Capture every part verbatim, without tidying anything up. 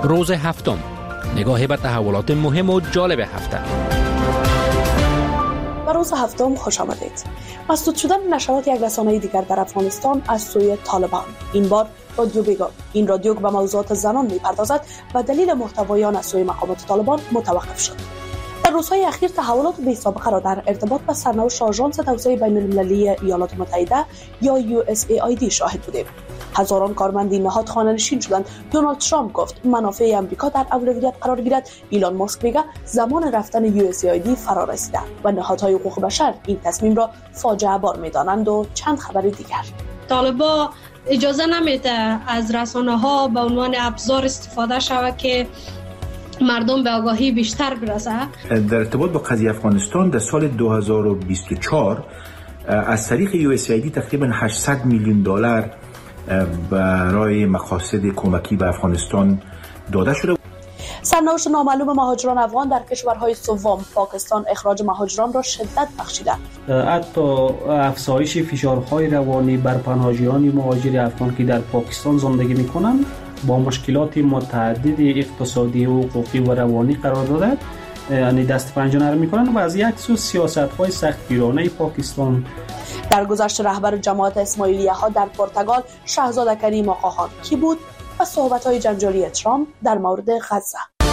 روز هفتم، نگاهی به تحولات مهم و جالب هفته. به روز هفتم خوش آمدید. مسدود شدن نشرات یک رسانه دیگر در افغانستان از سوی طالبان. این بار رادیو بیگم. این رادیو به موضوعات زنان میپردازد و دلیل محتوای آن از سوی مقامات طالبان متوقف شد. در روزهای اخیر تحولات بی سابقه را در ارتباط با سرنوشت آژانس توسعه بین المللی ایالات متحده یا یو اس ای آی دی شاهد بودیم. هزاران کارمند این نهاد خانه‌نشین شدند. دونالد ترامپ گفت منافع امریکا در اولویت قرار گیرد. ایلان ماسک میگه زمان رفتن یو اس ای آی دی فرا رسیده و نهادهای حقوق بشر این تصمیم را فاجعه بار می‌دانند و چند خبر دیگر. طالبان اجازه نمیده از رسانه‌ها به عنوان ابزار استفاده شود که مردم به آگاهی بیشتر برسه. در ارتباط با قضیه افغانستان در سال دو هزار و بیست و چهار از طریق یو اس ای آی دی تقریبا هشتصد میلیون دلار برای مقاصد کمکی به افغانستان داده شده. سرنوشت نامعلوم مهاجران افغان در کشورهای سوم پاکستان اخراج مهاجران را شدت بخشیده. حتی افزایش فشارهای روانی بر پناهجویان مهاجر افغان که در پاکستان زندگی می‌کنند با مشکلات متعدد اقتصادی و حقوقی و روانی قرار داده، یعنی دست پنجه نرم می‌کنند و از یک سو سیاست‌های سختگیرانه پاکستان. در گذشته رهبر جماعت اسماعیلیه ها در پرتغال شاهزاده کریم آقاخان کی بود و صحبت‌های جنجالی ترامپ در مورد غزه.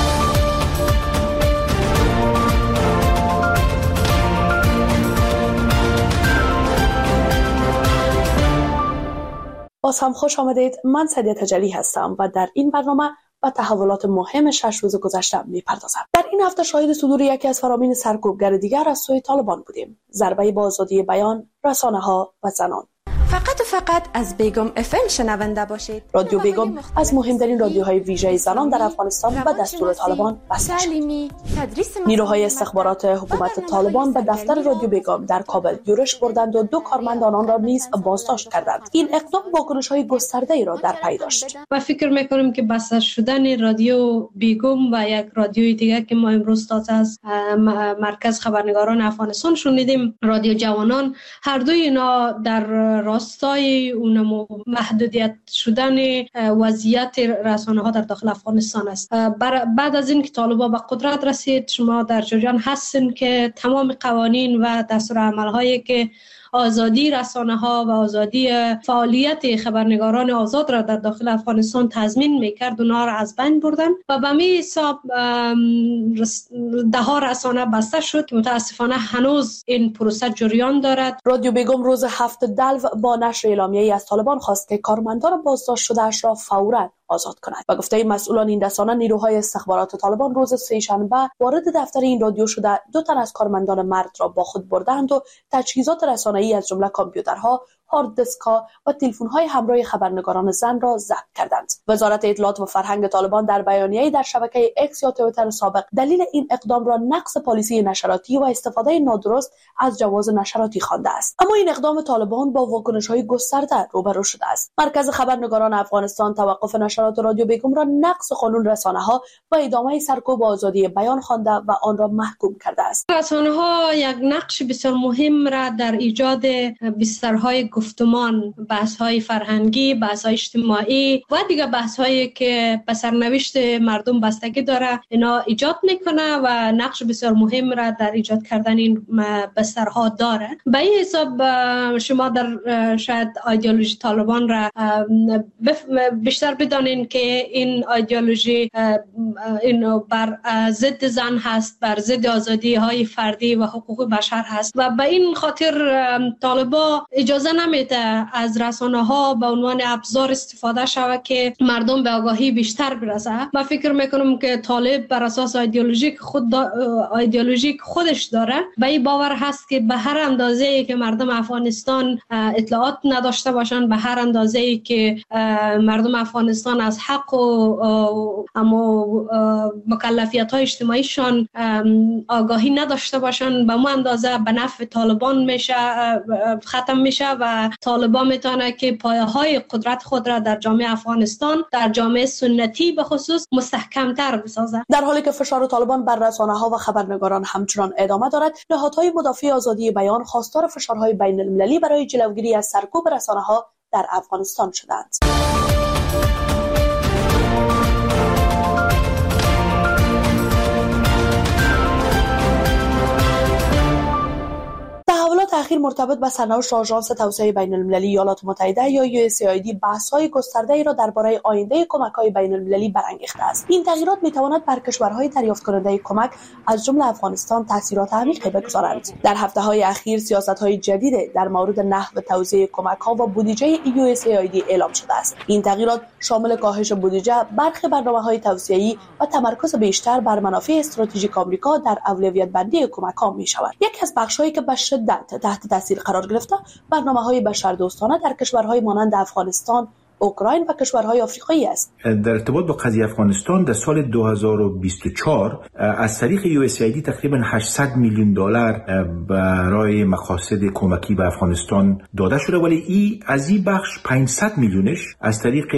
باز هم خوش آمدید. من سعدیه تجلی هستم و در این برنامه و تحولات مهم شش روز گذشته می‌پردازم. در این هفته شاهد صدور یکی از فرامین سرکوبگر دیگر از سوی طالبان بودیم. ضربه به آزادی بیان، رسانه‌ها و زنان. فقط و فقط از بیگم اف ام شنونده باشید. رادیو بیگم از مهمترین رادیوهای ویژه زنان در افغانستان و دستور طالبان بسته شد. نیروهای استخبارات حکومت طالبان به دفتر رادیو بیگم در کابل یورش بردند و دو کارمند آنان را نیز بازداشت کردند. این اقدام واکنش‌های گسترده‌ای را در پی داشت. و فکر می‌کنم که بسته شدن رادیو بیگم و یک رادیوی دیگر که ما امروز تازه از مرکز خبرنگاران افغانستان شنیدیم، رادیو جوانان، هر دوی اینا در راستای اونم محدودیت شدن وضعیت رسانه ها در داخل افغانستان است. بعد از این که طالبان به قدرت رسید، شما در جریان هستین که تمام قوانین و دستورالعمل هایی که آزادی رسانه ها و آزادی فعالیت خبرنگاران آزاد را در داخل افغانستان تضمین میکرد، اونها را از بین بردن و به می حساب ده ها رسانه بسته شد که متاسفانه هنوز این پروسه جریان دارد. رادیو بیگم روز هفت دلو با نشر اعلامیه‌ای از طالبان خواست که کارمندان بازداشت شده اش را فوراً آزاد کند. و گفته مسئولان این رسانه، نیروهای استخبارات طالبان روز سه‌شنبه وارد دفتر این رادیو شده دو تن از کارمندان مرد را با خود بردند و تجهیزات رسانه‌ای از جمله کامپیوترها، هارد دیسک‌ها و تلفن‌های همراه خبرنگاران زن را ضبط کردند. وزارت اطلاعات و فرهنگ طالبان در بیانیه‌ای در شبکه اکس یا توییتر سابق دلیل این اقدام را نقض پالیسی نشراتی و استفاده نادرست از جواز نشراتی خوانده است. اما این اقدام طالبان با واکنش‌های گسترده روبرو شده است. مرکز خبرنگاران افغانستان توقف نشرات رادیو بیگم را نقض قانون رسانه‌ها و ادامه سرکوب آزادی بیان خوانده و آن را محکوم کرده است. رسانه‌ها یک نقش بسیار مهم را در ایجاد بسترهای گفتمان، بحث‌های فرهنگی، بحث‌های اجتماعی و دیگر بحث‌هایی که به سرنوشت مردم بستگی داره اینا ایجاد میکنه و نقش بسیار مهم را در ایجاد کردن این بسترها داره. به این حساب شما در شاید ایدئولوژی طالبان را بیشتر بدانین که این ایدئولوژی این بر ضد زن هست، بر ضد آزادی‌های فردی و حقوق بشر هست و به این خاطر طالبان اجازه نمیده از رسانه‌ها به عنوان ابزار استفاده شود که مردم به آگاهی بیشتر برسه. من فکر میکنم که طالب بر اساس ایدئولوژیک خود ایدئولوژیک خودش داره به این باور هست که به هر اندازه‌ای که مردم افغانستان اطلاعات نداشته باشند، به هر اندازه‌ای که مردم افغانستان از حق و اما مکلفیت‌های اجتماعیشان آگاهی نداشته باشند، به اون اندازه به نفع طالبان میشه ختم میشه و طالبان میتونه که پایه‌های قدرت خود را در جامعه افغانستان، در جامعه سنتی به خصوص مستحکم‌تر بسازه. در حالی که فشار طالبان بر رسانه‌ها و خبرنگاران همچنان ادامه دارد، نهادهای مدافع آزادی بیان خواستار فشارهای بین المللی برای جلوگیری از سرکوب رسانه‌ها در افغانستان شدند. اخیر مرتبط با سرنوشت آژانس توسعه بین المللی ایالات متحده یا یو اس ای آی دی بحث‌های گسترده‌ای را درباره آینده کمک‌های بین المللی برانگیخته است. این تغییرات می‌تواند بر کشورهای دریافت کننده کمک از جمله افغانستان تاثیرات عمیقی بگذارند. در هفته‌های اخیر سیاست‌های جدید در مورد نحو توزیع کمک‌ها و بودجه یو اس ای آی دی اعلام شده است. این تغییرات شامل کاهش بودجه، برخی برنامه‌های توسعه‌ای و تمرکز بیشتر بر منافع استراتژیک آمریکا در اولویت بندی کمک‌ها می‌شود. یکی از بخش‌هایی که به شدت تحت تاثیر قرار گرفته برنامه‌های بشردوستانه در کشورهای مانند افغانستان، اوکراین و کشورهای آفریقایی است. در ارتباط با قضیه افغانستان در سال دو هزار و بیست و چهار از طریق یو اس ای آی دی تقریبا هشتصد میلیون دلار برای مقاصد کمکی به افغانستان داده شده، ولی ای از این بخش پانصد میلیونش از طریق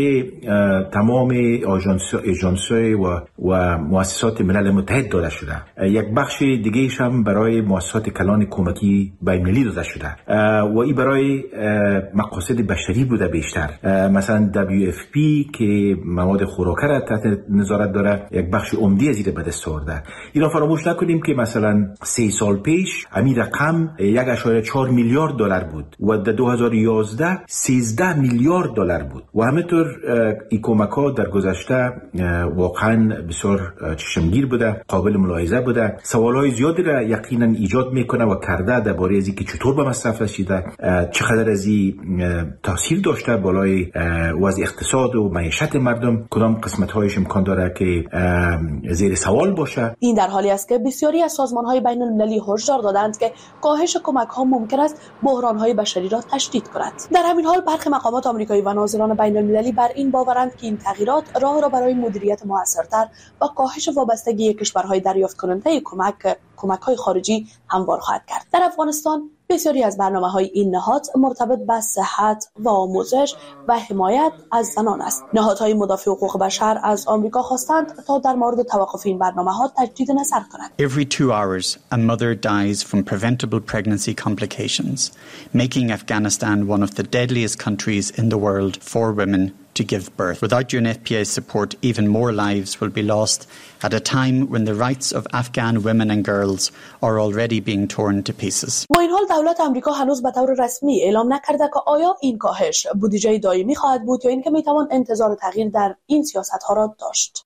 تمام آژانس آژانس‌های و و مؤسسات ملل متحد داده شده. یک بخش دیگه‌اش هم برای مؤسسات کلان کمکی بین‌المللی داده شده و این برای مقاصد بشری بوده بیشتر. مثلا دبلیو اف پی که مواد خوراکه را تحت نظارت داره یک بخش عمده از این به دست آورده. اینا فراموش نکنیم که مثلا سه سال پیش همین رقم یک و چهار میلیارد دلار بود و در دو هزار و یازده سیزده میلیارد دلار بود و همینطور این کمک‌ها در گذشته واقعا بسیار چشمگیر بوده، قابل ملاحظه بوده. سوال‌های زیادی را یقینا ایجاد میکنه و کرده درباره از اینکه چطور به مصرف رسیده، چقدر از این تاثیر داشته بالای وضع اقتصاد و معیشت مردم، کدام قسمت‌هایش امکان داره که زیر سوال باشه. این در حالی است که بسیاری از سازمان‌های بین‌المللی هشدار دادند که کاهش کمک‌ها ممکن است بحران‌های بشری را تشدید کند. در همین حال برخی مقامات آمریکایی و ناظران بین‌المللی بر این باورند که این تغییرات راه را برای مدیریت موثرتر و کاهش وابستگی کشورهای دریافت کننده کمک کمک‌های خارجی هموار خواهد کرد. در افغانستان بسیاری از برنامه‌های این نهاد مرتبط به صحت و آموزش و حمایت از زنان است. نهادهای مدافع حقوق بشر از آمریکا خواستند تا در مورد توقف این برنامه‌ها تجدید نظر کنند. Every two hours a mother dies from preventable pregnancy complications, making Afghanistan one of the deadliest countries in the world for women to give birth. Without U N F P A's support, even more lives will be lost at a time when the rights of Afghan women and girls are already being torn to pieces. با این حال دولت آمریکا هنوز به طور رسمی اعلام نکرده که آیا این کاهش بودجه دائمی خواهد بود یا اینکه میتوان انتظار تغییر در این سیاست‌ها را داشت.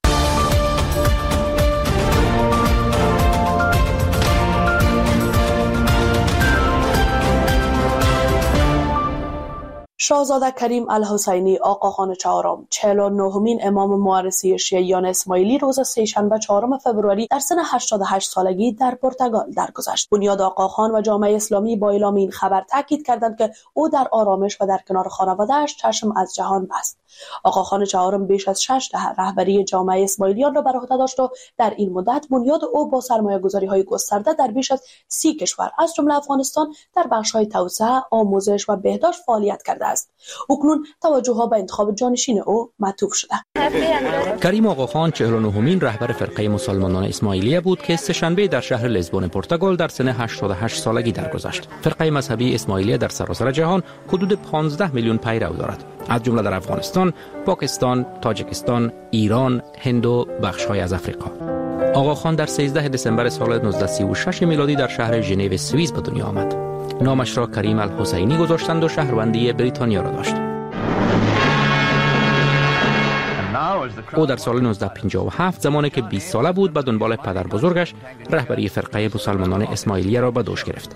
شاهزاده کریم الحسینی آقاخان چهارم چهل و نهمین امام موارثی شیعیان اسماعیلی روز سه‌شنبه چهارم فوریه در سن هشتاد و هشت سالگی در پرتغال درگذشت. بنیاد آقاخان و جامعه اسلامی با اعلام این خبر تاکید کردند که او در آرامش و در کنار خانواده‌اش چشم از جهان بست. آقاخان چهارم بیش از شش دهه رهبری جامعه اسماعیلیان را بر عهده داشت و در این مدت بنیاد او با سرمایه‌گذاری‌های گسترده در بیش از سی کشور از جمله افغانستان در بخش‌های توسعه، آموزش و بهداشت فعالیت کرده است. اکنون توجه‌ها به انتخاب جانشین او معطوف شده. کریم آقاخان چهل و نهمین رهبر فرقه مسلمانان اسماعیلیه بود که سه‌شنبه در شهر لیزبون پرتغال در سن هشتاد و هشت سالگی درگذشت. فرقه مذهبی اسماعیلیه در سراسر جهان حدود پانزده میلیون پیرو دارد، از جمله در افغانستان، پاکستان، تاجیکستان، ایران، هند و بخش‌های از افریقا. آقاخان در سیزده دسامبر سال نوزده سی و شش میلادی در شهر ژنو سوئیس به دنیا آمد. نامش را کریم الحسینی گذاشتند و شهروندی بریتانیا را داشت. او در سال نوزده پنجاه و هفت زمانی که بیست ساله بود به دنبال پدر بزرگش رهبری فرقه مسلمانان اسماعیلیه را به دوش گرفت.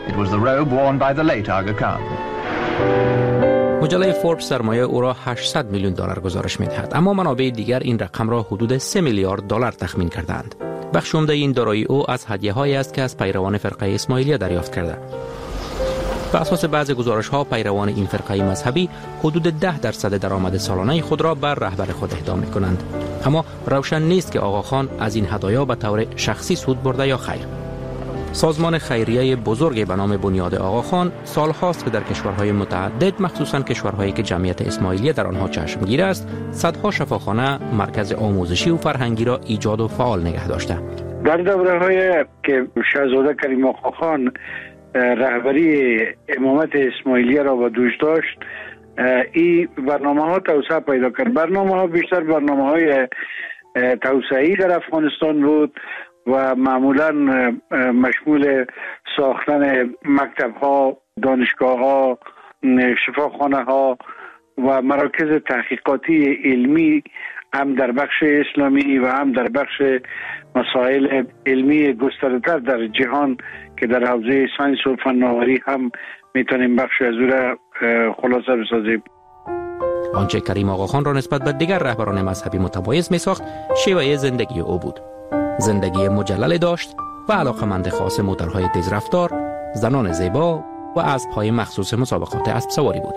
مجله فوربس سرمایه او را هشتصد میلیون دلار گزارش می‌دهد، اما منابع دیگر این رقم را حدود سه میلیارد دلار تخمین کردند. بخش عمده این دارایی او از هدیه‌هایی است که از پیروان فرقه اسماعیلیه دریافت کرده. بر اساس بعض گزارش‌ها پیروان این فرقه مذهبی حدود ده درصد درآمد سالانه خود را بر رهبر خود اهدا می‌کنند، اما روشن نیست که آقاخان از این هدایا به طور شخصی سود برده یا خیر. سازمان خیریه بزرگی به نام بنیاد آقاخان سالهاست که در کشورهای متعدد، مخصوصاً کشورهایی که جمعیت اسماعیلیه در آنها چشمگیر است، صدها شفاخانه، مرکز آموزشی و فرهنگی را ایجاد و فعال نگه داشته. در دوره‌های که شاهزاده کریم آقاخان رهبری امامت اسماعیلیه را به دوش داشت، این برنامه‌ها توسعه پیدا کرد. برنامه‌ها بیشتر برنامه‌های توسعه‌ای در افغانستان بود و معمولا مشمول ساختن مکتب‌ها دانشگاه ها، شفاخانه ها و مراکز تحقیقاتی علمی هم در بخش اسلامی و هم در بخش مسائل علمی گسترده‌تر در جهان که در حوزه ساینس و فناوری هم میتونیم بخش از او را خلاصه بسازیم. آنچه کریم آقاخان را نسبت به دیگر رهبران مذهبی متمایز می ساخت شیوه زندگی او بود. زندگی مجلل داشت و علاقمند خاص موتورهای تیزرفتار، زنان زیبا و اسب‌های مخصوص مسابقات اسب سواری بود.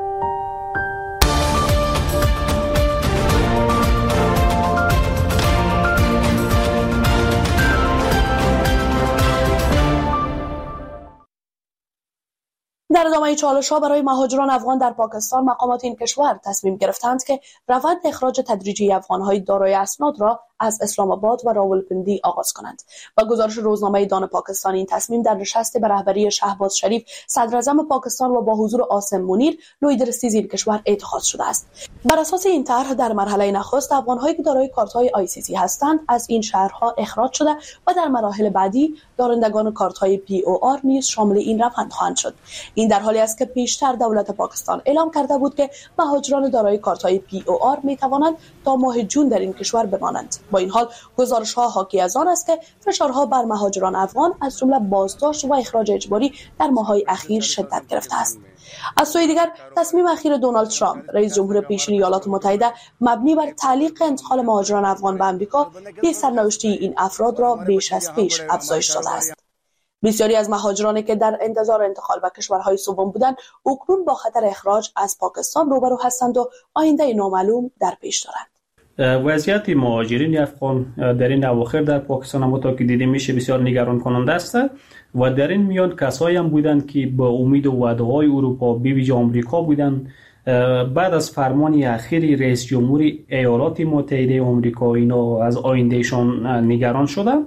در ادامه چالش‌ها برای مهاجران افغان در پاکستان، مقامات این کشور تصمیم گرفتند که روند اخراج تدریجی افغان‌های دارای اسناد را از اسلام آباد و راولپندی آغاز کنند. با گزارش روزنامه دان پاکستان، این تصمیم در نشست به رهبری شهباز شریف صدراعظم پاکستان و با حضور عاصم منیر لویدرسیز این کشور اتخاذ شده است. بر اساس این طرح در مرحله نخست افغان‌هایی که دارای کارت‌های آی سی سی هستند از این شهرها اخراج شده و در مراحل بعدی دارندگان کارت‌های پی او آر نیز شامل این روند خواهند شد. این در حالی است که پیشتر دولت پاکستان اعلام کرده بود که مهاجران دارای کارت‌های پی او آر می‌توانند تا ماه جون در این کشور بمانند. با این حال گزارش‌ها حاکی از آن است که فشارها بر مهاجران افغان از جمله بازداشت و اخراج اجباری در ماه‌های اخیر شدت گرفته است. از سوی دیگر تصمیم اخیر دونالد ترامپ رئیس جمهور پیشین ایالات متحده مبنی بر تعلیق انتقال مهاجران افغان به آمریکا به سرنوشتی این افراد را بیش از پیش افزایش داده است. بسیاری از مهاجرانی که در انتظار انتقال به کشورهای سوم بودند اکنون با خطر اخراج از پاکستان روبرو هستند و آینده نامعلوم در پیش دارند. وضعیت مهاجرین افغان در این اواخر در پاکستان همونطور که دیده میشه بسیار نگران کننده است و در این میان کسایی هم بودند که به امید و وعده‌های اروپا به ویژه آمریکا بودند. بعد از فرمان اخیر رئیس جمهور ایالات متحده آمریکا اینا از آیندهشان نگران شدند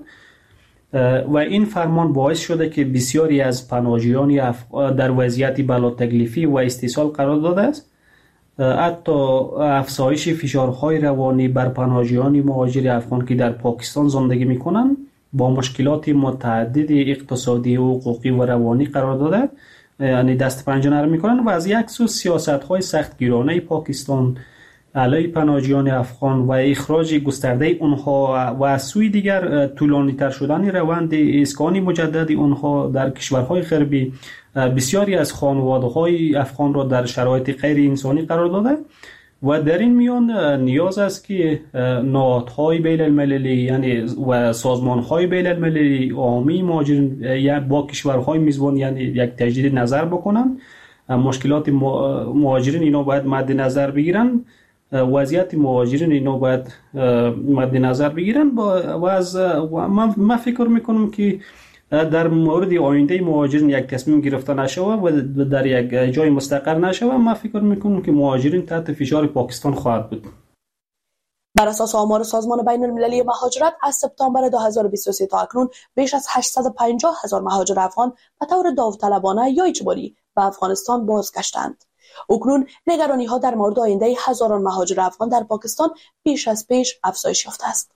و این فرمان باعث شده که بسیاری از پناهجویان در وضعیت بلا تکلیفی و استیصال قرار داده است. حتی افزایش فشارهای روانی بر پناهجویان مهاجر افغان که در پاکستان زندگی میکنند با مشکلات متعدد اقتصادی و حقوقی و روانی قرار داده، یعنی دست پنجه نرم میکنند و از یک سو سیاست‌های سختگیرانه پاکستان علیه پناهجویان افغان و اخراج گسترده اونها و از سوی دیگر طولانی‌تر شدن روند اسکان مجدد اونها در کشورهای غربی بسیاری از خانواده‌های افغان را در شرایط غیر انسانی قرار داده و در این میان نیاز است که نهادهای بین المللی یعنی و سازمانهای بین المللی عامی مهاجرین با کشورهای میزبان یعنی یک تجدید نظر بکنن. مشکلات مهاجرین اینا باید مد نظر بگیرن، وضعیت مهاجرین اینا باید مد نظر بگیرن و از ما فکر میکنم که در مورد آینده مهاجرین یک تصمیم گرفته نشوه و در یک جای مستقر نشوه. ما فکر میکنم که مهاجرین تحت فشار پاکستان خواهد بود. بر اساس آمار سازمان بین المللی مهاجرت از سپتامبر دو هزار و بیست و سه تا اکنون بیش از هشتصد و پنجاه هزار مهاجر افغان به طور داوطلبانه یا اجباری به افغانستان بازگشتند. اکنون نگرانی ها در مورد آینده هزاران مهاجر افغان در پاکستان بیش از پیش افزایش یافته است.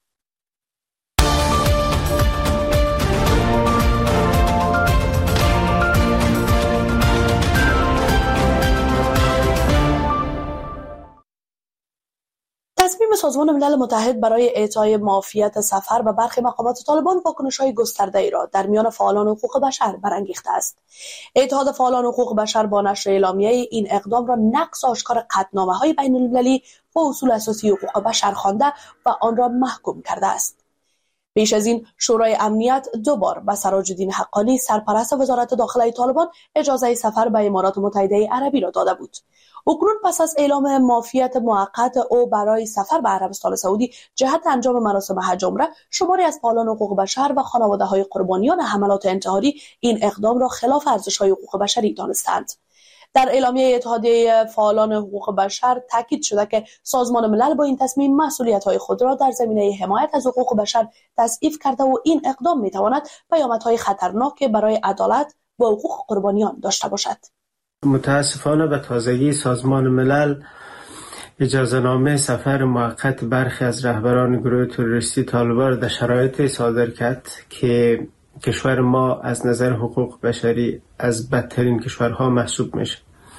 تصمیم سازمان ملل متحد برای اعطای معافیت سفر به برخی مقامات طالبان واکنش‌های گسترده‌ای را در میان فعالان حقوق بشر برانگیخته است. اتحاد فعالان حقوق بشر با نشر اعلامیه این اقدام را نقض آشکار قطعنامه‌های بین‌المللی و اصول اساسی حقوق بشر خوانده و آن را محکوم کرده است. پیش از این شورای امنیت دو بار به سراج الدین حقانی سرپرست وزارت داخله طالبان اجازه سفر به امارات متحده عربی را داده بود. اکنون پس از اعلام معافیت موقت او برای سفر به عربستان سعودی جهت انجام مراسم حج عمره، شماری از فعالان حقوق بشر و خانواده‌های قربانیان حملات انتحاری این اقدام را خلاف ارزش‌های حقوق بشری دانستند. در اعلامیه اتحادیه فعالان حقوق بشر تاکید شده که سازمان ملل با این تصمیم مسئولیت‌های خود را در زمینه حمایت از حقوق بشر تضعیف کرده و این اقدام می‌تواند پیامدهای خطرناک برای عدالت و حقوق قربانیان داشته باشد. متاسفانه به تازگی سازمان ملل اجازهنامه سفر موقت برخی از رهبران گروه تروریستی طالبان را در شرایطی صادر کرد که کشور ما از نظر حقوق بشری از بدترین کشورها محسوب میشه.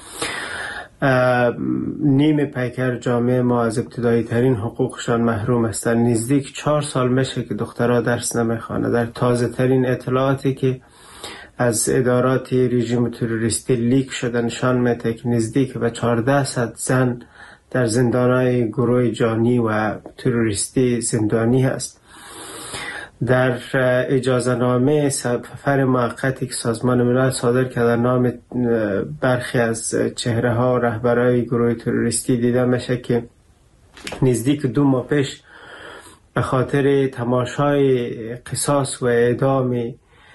نیم پیکر جامعه ما از ابتدایی ترین حقوقشان محروم هستند. نزدیک چهار سال میشه که دخترها درس نمیخوانند. در تازه ترین اطلاعاتی که از ادارات رژیم تروریستی لیک شده نشان میده که نزدیک به چهارده صد زن در زندانهای گروه جانی و تروریستی زندانی هست. در اجازه نامه سفر موقتی که سازمان ملل صادر کرده نام برخی از چهره ها و رهبرای گروه تروریستی دیده میشه که نزدیک دو ماه پیش به خاطر تماشای قصاص و اعدام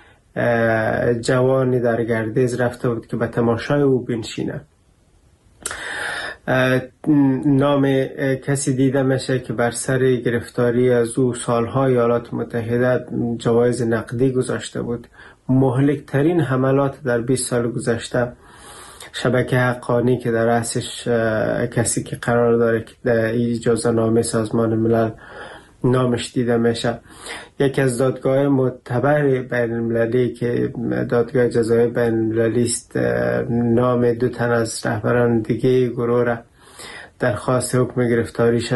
جوانی در گردیز رفته بود که به تماشای او بنشینه. نام کسی دیده میشه که بر سر گرفتاری از او سالهای ایالات متحده جوایز نقدی گذاشته بود. مهلک ترین حملات در بیست سال گذشته شبکه حقانی که در رأسش کسی که قرار داره که در اجازه نامه سازمان ملل نامش دیده میشه. یکی از دادگاه معتبر بین المللی که دادگاه جزایی بین المللی است نام دو تن از رهبران دیگه گروه را درخواست حکم گرفتاریش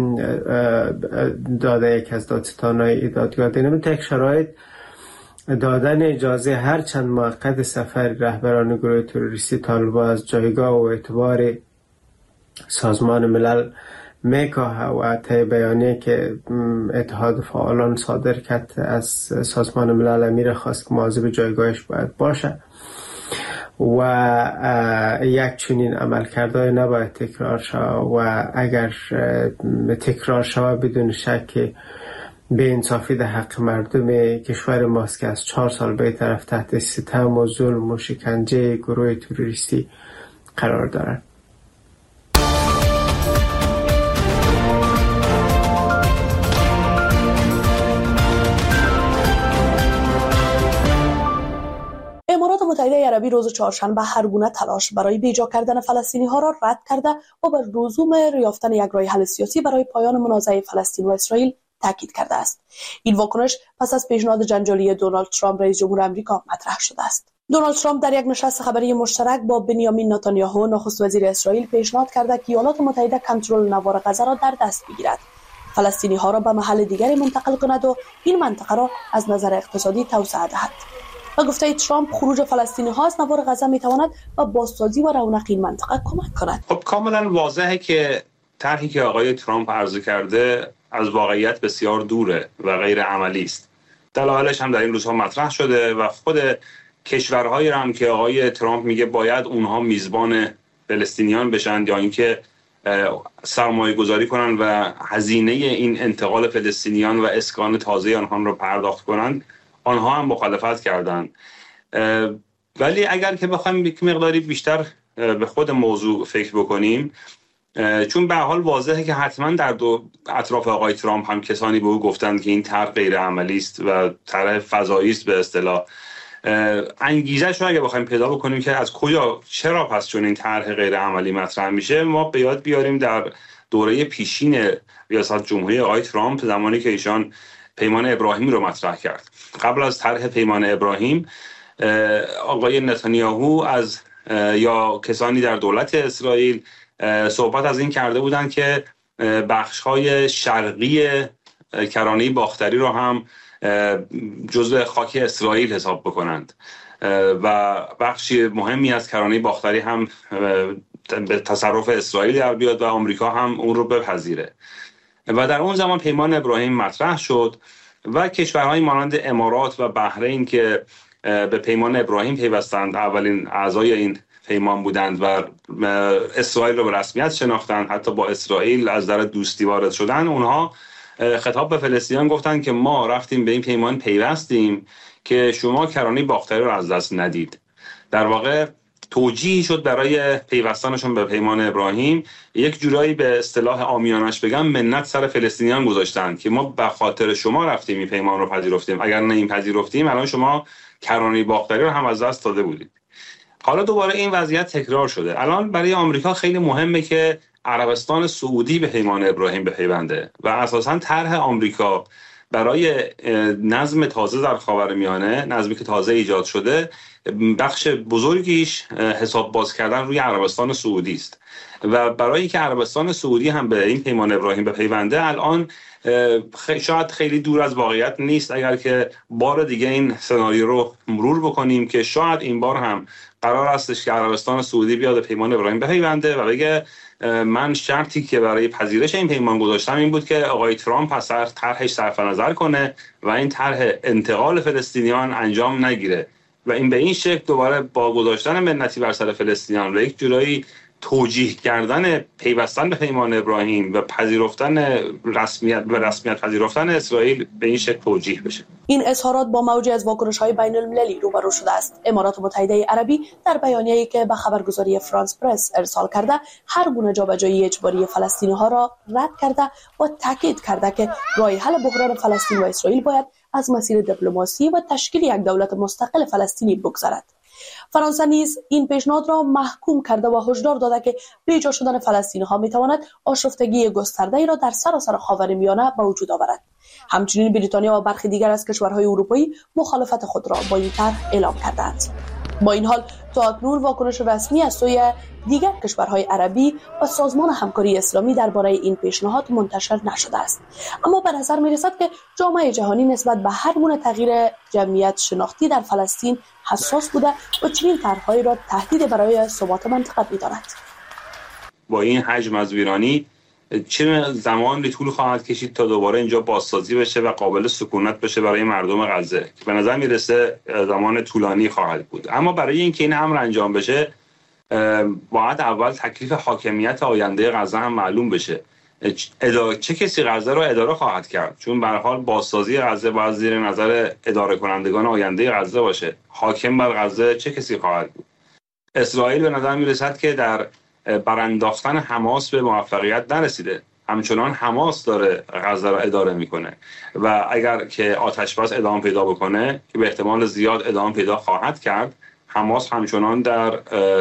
داده. یک از دادستانای دادگاه دیدم تک شرایط دادن اجازه هر چند موقت سفر رهبران گروه تروریستی طالبان از جایگاه و اعتبار سازمان ملل میکاه و طی بیانیه که اتحاد فعالان صادر کرد از سازمان ملل امیر خواست که مواظب جایگاهش باید باشه و یک چنین عملکردهای نباید تکرار شود و اگر تکرار شود بدون شک به انصافی در حق مردم کشور ماست که از چهار سال به طرف تحت ستم و ظلم و شکنجه گروه تروریستی قرار دارند. امارات متحده عربی روز چهارشنبه هر گونه تلاش برای بیجا کردن فلسطینی ها را رد کرده و بر لزوم یافتن یک راه حل سیاسی برای پایان منازعه فلسطین و اسرائیل تاکید کرده است. این واکنش پس از پیشنهاد جنجالی دونالد ترامپ رئیس جمهور آمریکا مطرح شده است. دونالد ترامپ در یک نشست خبری مشترک با بنیامین نتانیاهو نخست وزیر اسرائیل پیشنهاد کرده که ایالات متحده کنترل نوار غزه را در دست بگیرد، فلسطینی ها را به محل دیگری منتقل کند و این منطقه را از نظر اقتصادی توسعه دهد. و گفته ترامپ خروج فلسطینی ها از نوار غزه می تواند به بازسازی و رونق این منطقه کمک کند. خب کاملا واضحه که طرحی که آقای ترامپ عرضه کرده از واقعیت بسیار دوره و غیر عملی است. دلایلش هم در این روزها مطرح شده و خود کشورهایی هم که آقای ترامپ میگه باید اونها میزبان فلسطینیان بشن یا اینکه سرمایه گذاری کنن و هزینه این انتقال فلسطینیان و اسکان تازه آنها را پرداخت کنند، آنها هم مخالفت کردند. ولی اگر که بخوایم یک مقداری بیشتر به خود موضوع فکر بکنیم، چون به حال واضحه که حتما در دو اطراف آقای ترامپ هم کسانی به او گفتند که این طرح غیر عملی است و طرح فضایی است به اصطلاح. انگیزش رو اگه بخوایم پیدا بکنیم که از کجا چرا پس چون این طرح غیر عملی مطرح میشه، ما به یاد بیاریم در دوره پیشین ریاست جمهوری آقای ترامپ زمانی که ایشان پیمان ابراهیم رو مطرح کرد. قبل از طرح پیمان ابراهیم آقای نتانیاهو از یا کسانی در دولت اسرائیل صحبت از این کرده بودند که بخش‌های شرقی کرانه باختری رو هم جزء خاک اسرائیل حساب بکنند و بخشی مهمی از کرانه باختری هم به تصرف اسرائیل در بیاد و آمریکا هم اون رو بپذیره. و در اون زمان پیمان ابراهیم مطرح شد و کشورهای مانند امارات و بحرین که به پیمان ابراهیم پیوستند، اولین اعضای این پیمان بودند و اسرائیل رو به رسمیت شناختند، حتی با اسرائیل از در دوستی وارد شدن، اونها خطاب به فلسطینیان گفتند که ما رفتیم به این پیمان پیوستیم که شما کرانه باختری رو از دست ندید. در واقع توجیهی شد برای پیوستنشون به پیمان ابراهیم، یک جورایی به اصطلاح عامیانش بگم منت سر فلسطینیان گذاشتن که ما به خاطر شما رفتیم این پیمان رو پذیرفتیم، اگر نه این پذیرفتیم الان شما کرانه باختری رو هم از دست داده بودید. حالا دوباره این وضعیت تکرار شده. الان برای آمریکا خیلی مهمه که عربستان سعودی به پیمان ابراهیم بپیونده و اساساً طرح آمریکا برای نظم تازه در خاورمیانه، نظمی که تازه ایجاد شده، بخش بزرگیش حساب باز کردن روی عربستان سعودی است و برای اینکه عربستان سعودی هم به این پیمان ابراهیم بپیونده الان شاید خیلی دور از واقعیت نیست اگر که بار دیگه این سناریو رو مرور بکنیم که شاید این بار هم قرار هستش که عربستان سعودی بیاد به پیمان ابراهیم بپیونده و بگه من شرطی که برای پذیرش این پیمان گذاشتم این بود که آقای ترامپ از طرحش صرف نظر کنه و این طرح انتقال فلسطینیان انجام نگیره و این به این شکل دوباره با گذاشتن منتی بر سر فلسطینیان و یک جورایی توجیه کردن پیوستن به پیمان ابراهیم و پذیرفتن رسمیت و رسمیت پذیرفتن اسرائیل به این شکل توجیه بشه. این اظهارات با موجی از واکنش‌های بین‌المللی روبرو شده است. امارات متحده عربی در بیانیه‌ای که به خبرگزاری فرانس پرس ارسال کرده هر گونه جابجایی اجباری فلسطینی‌ها را رد کرده و تاکید کرده که راه حل بحران فلسطین و اسرائیل باید از مسیر دیپلماسی و تشکیل یک دولت مستقل فلسطینی بگذرد. فرانسه نیز این پیشنهاد را محکوم کرده و هشدار داده که بیجا شدن فلسطینی‌ها می‌تواند آشفتگی گسترده‌ای را در سراسر خاورمیانه به وجود آورد. همچنین بریتانیا و برخی دیگر از کشورهای اروپایی مخالفت خود را با این طرح اعلام کردند. با این حال تا اکنون واکنش رسمی از سوی دیگر کشورهای عربی و سازمان همکاری اسلامی درباره این پیشنهاد منتشر نشده است، اما به نظر می‌رسد که جامعه جهانی نسبت به هر گونه تغییر جمعیت شناختی در فلسطین حساس بوده و چنین طرح‌هایی را تهدید برای ثبات منطقه می‌داند. با این حجم از ویرانی چه زمانی طول خواهد کشید تا دوباره اینجا بازسازی بشه و قابل سکونت بشه برای مردم غزه که به نظر میرسه زمان طولانی خواهد بود. اما برای اینکه این امر انجام بشه باید اول تکلیف حاکمیت آینده غزه هم معلوم بشه. اداره چه کسی غزه را اداره خواهد کرد؟ چون به هر حال بازسازی غزه باید زیر نظر اداره کنندگان آینده غزه باشه. حاکم بر غزه چه کسی خواهد بود؟ اسرائیل به نظر میرسد که در برانداختن حماس به موفقیت نرسیده. همچنان حماس داره غزه را اداره میکنه و اگر که آتش بس ادامه پیدا بکنه که به احتمال زیاد ادامه پیدا خواهد کرد، حماس همچنان در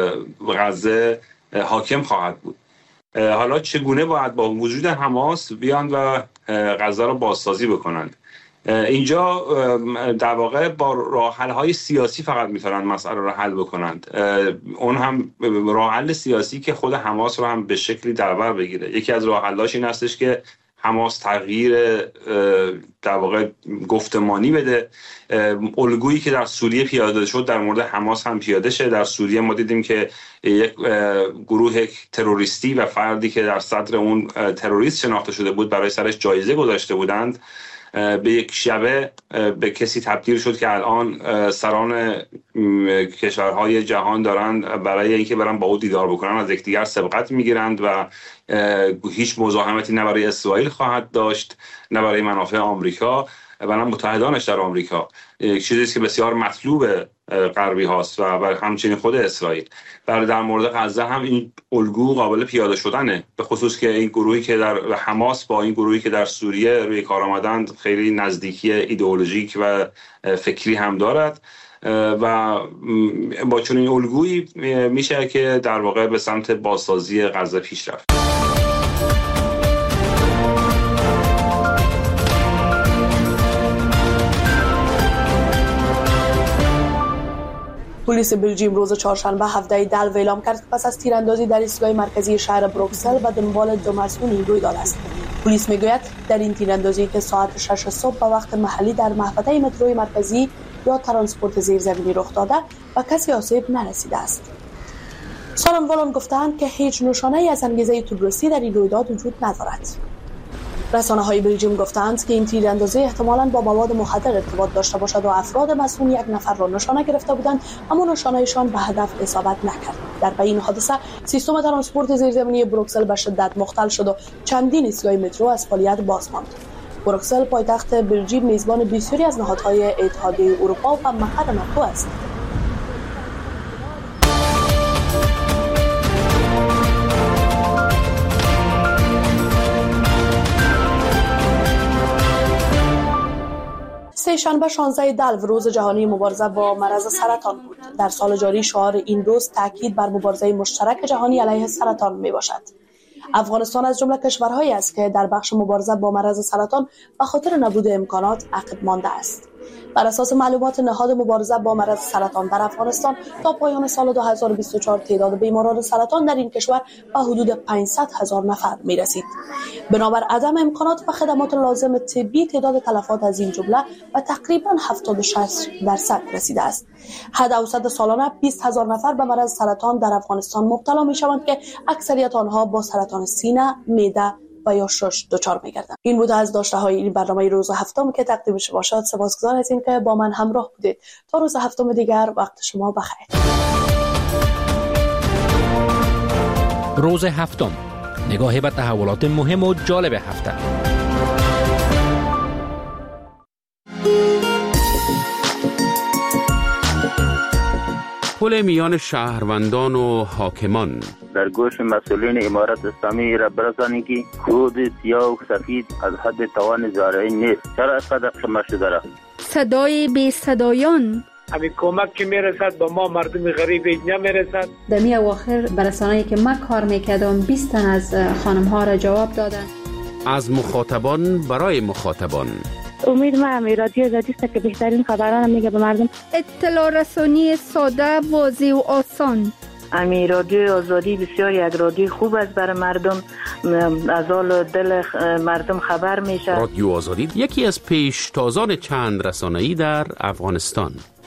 غزه حاکم خواهد بود. حالا چگونه باید با وجود حماس بیان و غزه را بازسازی بکنند؟ اینجا در واقع با راه حل های سیاسی فقط میتونن مسئله را حل بکنند. اون هم راه حل سیاسی که خود حماس رو هم به شکلی در بر بگیره. یکی از راه حل‌هاش این هستش که حماس تغییر در واقع گفتمانی بده. الگویی که در سوریه پیاده شد در مورد حماس هم پیاده شه. در سوریه ما دیدیم که یک گروه تروریستی و فردی که در صدر اون تروریست شناخته شده بود برای سرش جایزه گذاشته بودند به یک شبه به کسی تبدیل شد که الان سران کشورهای جهان دارن برای اینکه برن با او دیدار بکنن از یکدیگر سبقت میگیرند و هیچ مزاحمتی نه برای اسرائیل خواهد داشت نه برای منافع آمریکا و نه متحدانش در آمریکا. یک چیزی است که بسیار مطلوب غربی هاست و برای همچنین خود اسرائیل. برای در مورد غزه هم این الگو قابل پیاده شدنه، به خصوص که این گروهی که در حماس با این گروهی که در سوریه روی کار آمدند خیلی نزدیکی ایدئولوژیک و فکری هم دارد و با چنین الگویی میشه که در واقع به سمت بازسازی غزه پیش رفت. پلیس بلژیم روز چهارشنبه هفده دلو اعلام کرد پس از تیراندازی در ایستگاه مرکزی شهر بروکسل و دنبال دو مسئول این رویداد است. پلیس میگوید در این تیراندازی که ساعت شش صبح به وقت محلی در محوطه متروی مرکزی یا ترانسپورت زیرزمینی رخ داده و کسی آسیب نرسیده است. سالنوالان گفتند که هیچ نشانه‌ای از انگیزه تروریستی در این رویداد وجود ندارد. رسانه‌های بلژیم گفتند که این تیراندازی احتمالاً با مواد مخدر ارتباط داشته باشد و افراد مسئول یک نفر را نشانه گرفته بودند اما نشانه‌شان به هدف اصابت نکرد. در بین حادثه سیستم ترانسپورت زیرزمینی بروکسل به شدت مختل شد و چندین ایستگاه مترو از فعالیت باز ماند. بروکسل پایتخت بلژیم میزبان بسیاری از نهادهای اتحادیه اروپا و مقر ناتو است. سه شنبه شانزده دلو روز جهانی مبارزه با مرض سرطان بود. در سال جاری شعار این روز تاکید بر مبارزه مشترک جهانی علیه سرطان می باشد. افغانستان از جمله کشورهایی است که در بخش مبارزه با مرض سرطان به خاطر نبود امکانات عقب مانده است. بر اساس معلومات نهاد مبارزه با مرض سرطان در افغانستان تا پایان سال دو هزار و بیست و چهار تعداد بیماران سرطان در این کشور به حدود پانصد هزار نفر می رسید. بنابر عدم امکانات و خدمات لازم طبی تعداد تلفات از این جمله به تقریبا هفتاد و شش درصد رسیده است. حد اوسط سالانه بیست هزار نفر به مرض سرطان در افغانستان مبتلا می شوند که اکثریت آنها با سرطان سینه، معده و یا شش دچار می‌گردند. این بوده از داشته های این برنامه روز هفتم که تقدیم شما شد. سپاسگزار از این که با من همراه بودید. تا روز هفتم دیگر وقت شما بخیر. روز هفتم، نگاهی به تحولات مهم و جالب هفته. پل میان شهروندان و حاکمان در گوش مسئولین امارت اسلامی را برسانید که خود سیاه و سفید از حد توان زارعی نیست. چرا اینقدر شما شده را؟ صدای بی صدایان همین کمک که میرسد با ما مردم غریب اینجا میرسد. در می اواخر برسانه‌ای که من کار میکردم بیست تن از خانم ها را جواب دادن. از مخاطبان برای مخاطبان. امید ما هم رادیو آزادی است که بهترین خبران میگه به مردم. اطلاع رسانی ساده، واضح و آسان. امی رادیو آزادی بسیار یک رادیو خوب است برای مردم، از حال دل مردم خبر میشه. رادیو آزادی یکی از پیشتازان چند رسانه‌ای در افغانستان.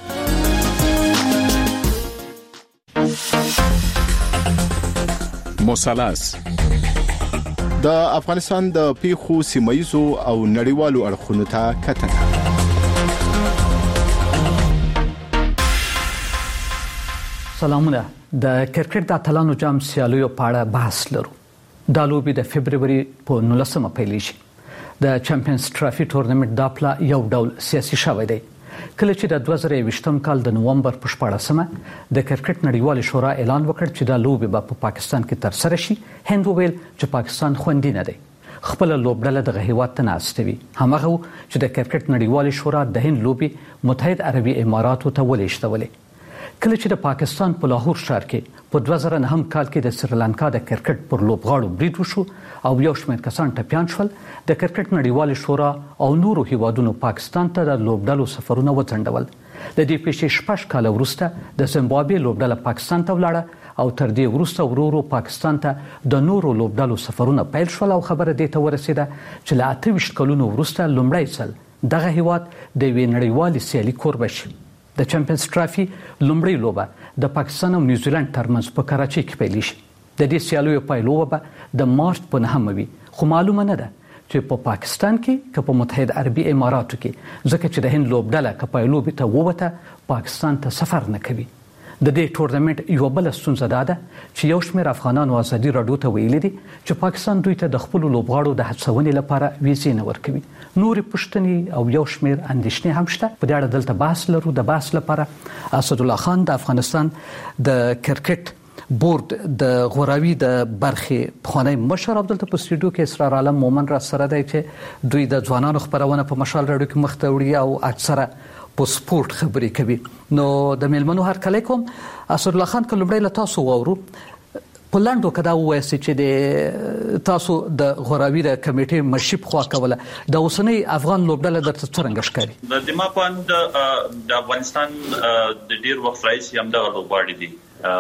مثلث د افغانستان د پیښو سیمایزو او نړیوالو اړخونو ته کتنه. سلامونه. د کرکټ د اتلانو جام سیالیو په اړه بحث لرو. دا لوبي د فبرवरी په نولسمه پیلیږي. د چمپیونز ټرافي تورنمنت د پلا یو ډول سیاسي شوی دی. کله چې د دوه زره یوویشتم کال د نومبر په شپاړسمه د کرکټ نړیوال شورا اعلان وکړ چې دا لوبي به په پاکستان کې ترسره شي. هند وویل چې پاکستان خوندي نه دی. خپل لوبډله دغه هیواد ته ناستوي. همغه چې د کرکټ نړیوال شورا د هند لوبي متحد عربي اماراتو ته ولېږدولې. کله چې د پاکستان په لاهور ښار کې په دوه زره نهم کال کې د سریلانکا د کرکټ پر لوبغاړو برید وشو او یو شمېر کسان ټپیان شول، د کرکټ نړیوال شورا او نورو هیوادونو پاکستان ته د لوبډلو سفرونه وځنډول. د دې پیښې شپږ کاله وروسته د زیمبابوې لوبډله پاکستان ته ولاړه او تر دې وروسته ورورو پاکستان ته د نورو لوبډلو سفرونه پیل شول او خبره دې ته ورسېده چې له اته ویشت کلونو وروسته لومړی ځل دغه هیواد د یوې نړیوالې سیالي کوربه شي. د چمپیونز ټرافي لومړی لوبه د پاکستان او نیوزیلند ترمنځ په کراچۍ کې پیل شي. د دې سیالیو پایلوبه به د مارچ په نهمه وي، خو معلومه نه ده چې په پاکستان کې که په متحد عربي اماراتو کې، ځکه چې د هند لوبډله که پایلوبې ته ووته پاکستان ته سفر نه کوي. د دې تورنمنت یو بل ستونزه ده چې یو شمېر افغانانو ازادي راډیو ته ویلي دي چې پاکستان دوی ته د خپلو لوبغاړو د هڅونې لپاره ویزې نه ورکوي. نورې پوښتنې او یو شمېر اندېښنې هم شته. په دې اړه دلته بحث لرو. د بحث لپاره اسدالله خان د افغانستان د کرکټ بورډ د غوراوي د برخې پخوانی مشر، او دلته په سټوډیو کې اسرار عالم مومن را سره دی چې دوی د ځوانانو خبرونه په مشال راډیو کې مخ ته وړي او اکثره په سپورت خبرې کوي. نو د میلمنو هرکلی کوم. اسدالله خان که لومړی له تاسو واورو، په لنډو که دا ووایاست چې د تاسو د غوراوي د کمیټې مشري پخوا کوله، د اوسنۍ افغان لوبډله درته څرنګه ښکاري؟ د ما په اند د افغانستان د ډېر وخت راهیسې همدغه لوبغاړي دي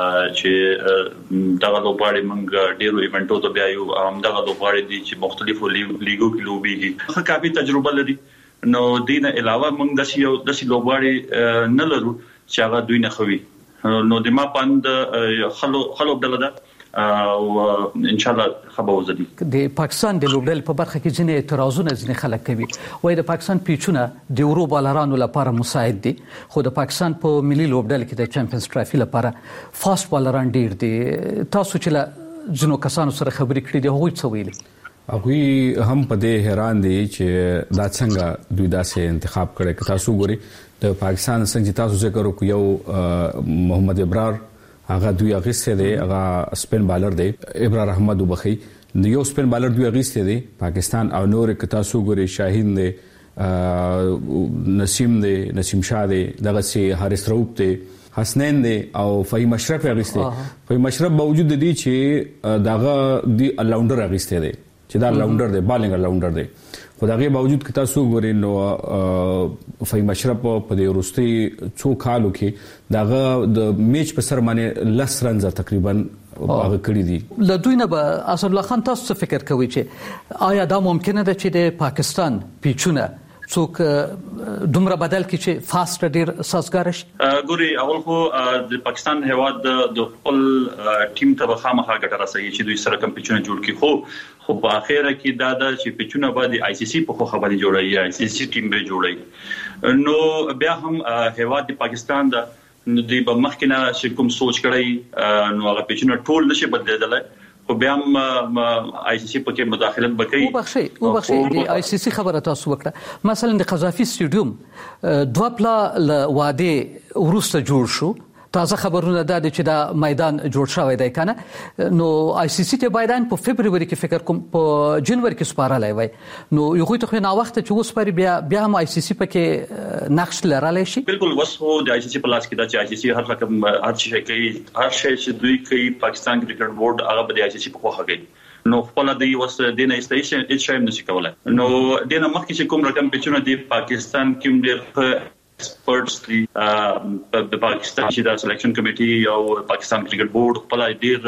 چې دغه لوبغاړي موږ ډېرو ایونټو ته بیایو، همدغه لوبغاړي دي چې مختلفو لیګو کې لوبېږي، ښه کافي تجربه لري. نو دینه علاوه موږ داسې یو داسې لوبغاړي نه لرو چې هغه دوی نه خوي. نو د ما په اند خلو خلو بدل ده او ان شاء الله خبرونه. د پاکستان د لوبډلې په برخه کې ځینې اعتراضونه ځینې خلک کوي، وایي د پاکستان پیچونه د اورو بالرانو لپاره مساعد دي، خو د پاکستان په ملي لوبډلې کې د چمپیونز ټرافي لپاره فاست بالران ډیر دي. تاسو چې له ځینو کسانو سره خبرې کړې دي، هغوی څه ویلي؟ هغوی هم په دې حیران دي چې دا څنګه دوی داسې انتخاب کړي. که تاسو ګوري د پاکستان څنګه تاسو ذکر وکړو، یو محمد ابرار هغه دوی اغیسته دی، هغه سپین بالر دی، ابرار احمد وبخي یو سپین بالر دوی اغیسته دی پاکستان. او نور که تاسو ګوري شاهین دی، نسیم دی، نسیم شاه دی، دغه سي حارث رؤوف دی، حسنین دی او فهیم اشرف اغسته فهیم اشرف باوجود دی چې داغه دی الاونډر اغسته دی چې دا الاونډر دی بالینګ الاونډر دی خو داغه باوجود کتا سو ګورې نو فهیم اشرف په دې وروستي څو کالو کې داغه د میچ په سر باندې لس رنز تقریبا هغه کړی دي. له دوی نه به اسد الله خان تاسو فکر کوي چې آیا دا ممکنه ده چې د پاکستان پیچونه څوک دومره بدل کی چې فاست ډیر سازګار شي؟ ګوري اول خو د پاکستان هواد د خپل ټیم ته خامخا ګټه راسي چې دوی سره کم پیچونه جوړ کړي خو خو په اخیره کې دا د چې پیچونه باندې آی سی سی په خو خبري جوړي آی سی سی ټیم به جوړي نو بیا هم هواد د پاکستان د دوی په مخکنه چې کوم سوچ کړی نو هغه پیچونه ټول نشي بدلیدل خو بیا هم آی سی سی پکې مداخلت وکړي. وبخښي وبخښي د آی سی سی خبره تاسو وکړه مثلا د قذافي سټیډیوم دوه پلا ل واده ورسته جوړ شو تازه خبرونه دا چې دا میدان جوړ شوی دی کنه نو آی سی سی ته بایدن په فبرवरी کې فکر کوم په جنوري کې سپارلای وای نو یو خو ته نه وخت چې اوس پر بیا بیا هم آی سی سی پکې نقش لرالای شي. بالکل وسو د آی سی سی په لاس کې دا چې آی سی سی هر رقم هر شي کوي هر شي چې دوی کوي پاکستان کرکټ بورډ هغه به د آی سی سی په خوخه کوي نو خپل د وس دینه استیشن هیڅ شایم نشي کولای نو دینه مخکې چې کوم رقم پیچونه دی پاکستان کې ډېر ایکسپرټس دي د پاکستان چې د سلیکشن کمیټي او پاکستان کرکټ بورډ خپل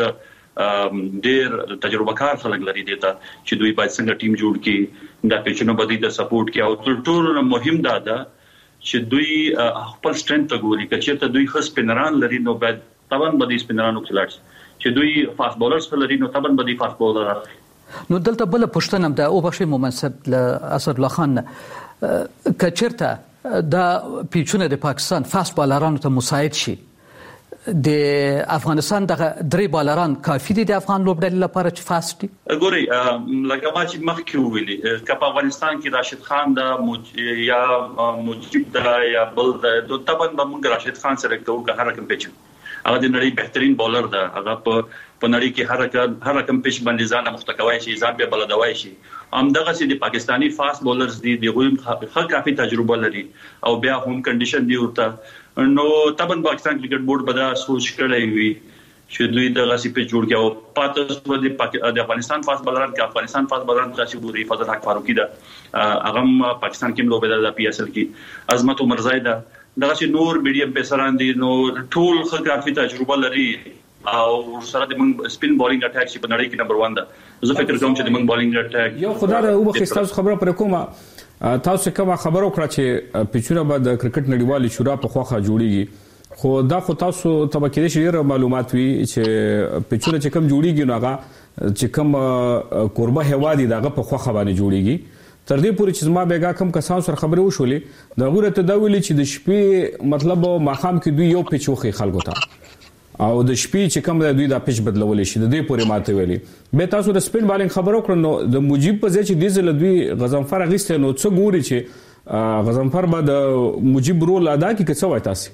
ډېر ډېر تجربه کار خلک لري دي چې دوی باید څنګه ټیم جوړ کړي دا پیچونه باندې د سپورټ کې او ټول مهم دا ده چې دوی خپل سټرنث ته ګوري چې دوی خاص سپینران لري نو باید طبعا باندې سپینرانو کلاټس چې دوی فاست بولرز لري نو طبعا باندې فاست بولر نو دلته بل پښتنه د او بخښي ممنصب ل اسد الله خان کچرته دا پیچونه د پاکستان فاست بالرانو ته مساعد شي د افغانستان دغه درې بالران کافي دي د افغان لوبډلې لپاره چې فاست دي؟ ګوري لکه ما چې مخکې ویلي چې په افغانستان کې راشد خان دا موج... یا مجيب دا یا بل دا طبعا به موږ راشد خان سره کوو که هر کوم پیچ هغه د نړۍ بهترین بولر ده هغه په په نړۍ کې هر هر کوم پیچ باندې ځان مختکوي شي ځان به بلدوي شي هم دغه چې د پاکستانی فاست بولرز دي د غویم ښه کافي تجربه لري او بیا هم کنډیشن دی ورته نو طبعا پاکستان کرکټ بورډ به دا سوچ کړی وي چې دوی دغه سي په جوړ کې او پاتې د افغانستان فاست بولران کې افغانستان فاست بولران چې ګوري فضل حق فاروقي دا هغه پاکستان کې لوبه د پی اس ال کې عظمت عمر زاید دغه چې نور میډیم پیسران دي نو ټول ښه کافي تجربه لري او سره د موږ سپین بولینګ اٹیک چې په نړۍ کې نمبر واحد ده زه فکر کوم چې د موږ بولینګ اٹیک یو خدای او بخښتاسو خبره پر کومه تاسو کومه خبرو کړه چې پیچونه به د کرکټ نړیوالې شورا په خوخه جوړیږي خو دا خو تاسو ته کې ډېر معلومات وي چې پیچونه چې کم جوړیږي نو هغه چې کم قربه هوادي دغه په خوخه باندې جوړیږي تر دې پورې چې ما بیګه کم کسان سره خبرې وشولې دا غوړه ته دا ویلي چې د شپې مطلب ماخام کې دوی یو پیچوخي خلکو ته او د شپې چې کوم د دوی د پیچ بدلول شي د دې پورې ماته ویلي به تاسو د سپین بالینګ خبرو کړو نو د مجيب په ځای چې دیزل دوی غزنفر غیسته نو څه ګوري چې غزنفر به د مجيب رول ادا کوي که څه وای تاسو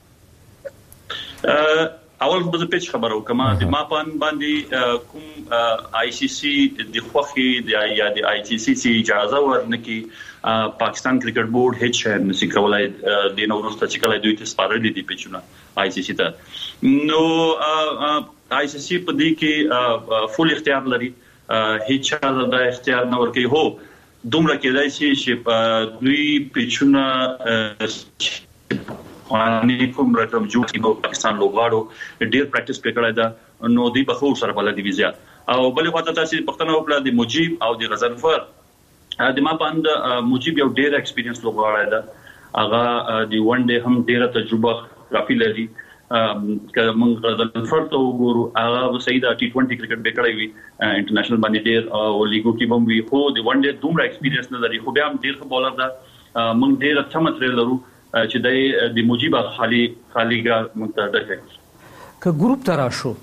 اول به پیچ خبرو کما د ما پان باندې کوم آی سی سی د خوخي د یا د آی سی سی سی اجازه ورنکي پاکستان کرکټ بورډ هیڅ شي نشي کولای د نورسته چې کله دوی ته سپارل دي پیچونه آی سی سی ته نو آی سی سی په دې کې فول اختیار لري هیڅ چا د اختیار نه ورکي هو دومره کېدای شي چې دوی پیچونه خواني کوم رقم جوړ کړي پاکستان لوبغاړو ډیر پریکټیس وکړای دا نو دی په خو سره بل دی ویزا او بل خاطر تاسو پښتنه وکړه د مجيب او د غزنفر د ما باند مجيب یو ډیر ایکسپیرینس لوبغاړی دا هغه دی ون ډے هم ډیره تجربه کافي لري که موږ غزنفر ته وګورو هغه سیدا ټي ټوئنټي کرکټ وکړای وي انټرنیشنل باندې ډیر او لیګو کې هم وي خو د ون ډے دومره ایکسپیرینس نه لري خو بیا هم ډیر ښه بولر دا موږ ډیر اچھا ماتری لرو چې د مجيب خالي خاليګه منتدک که ګروپ تراشو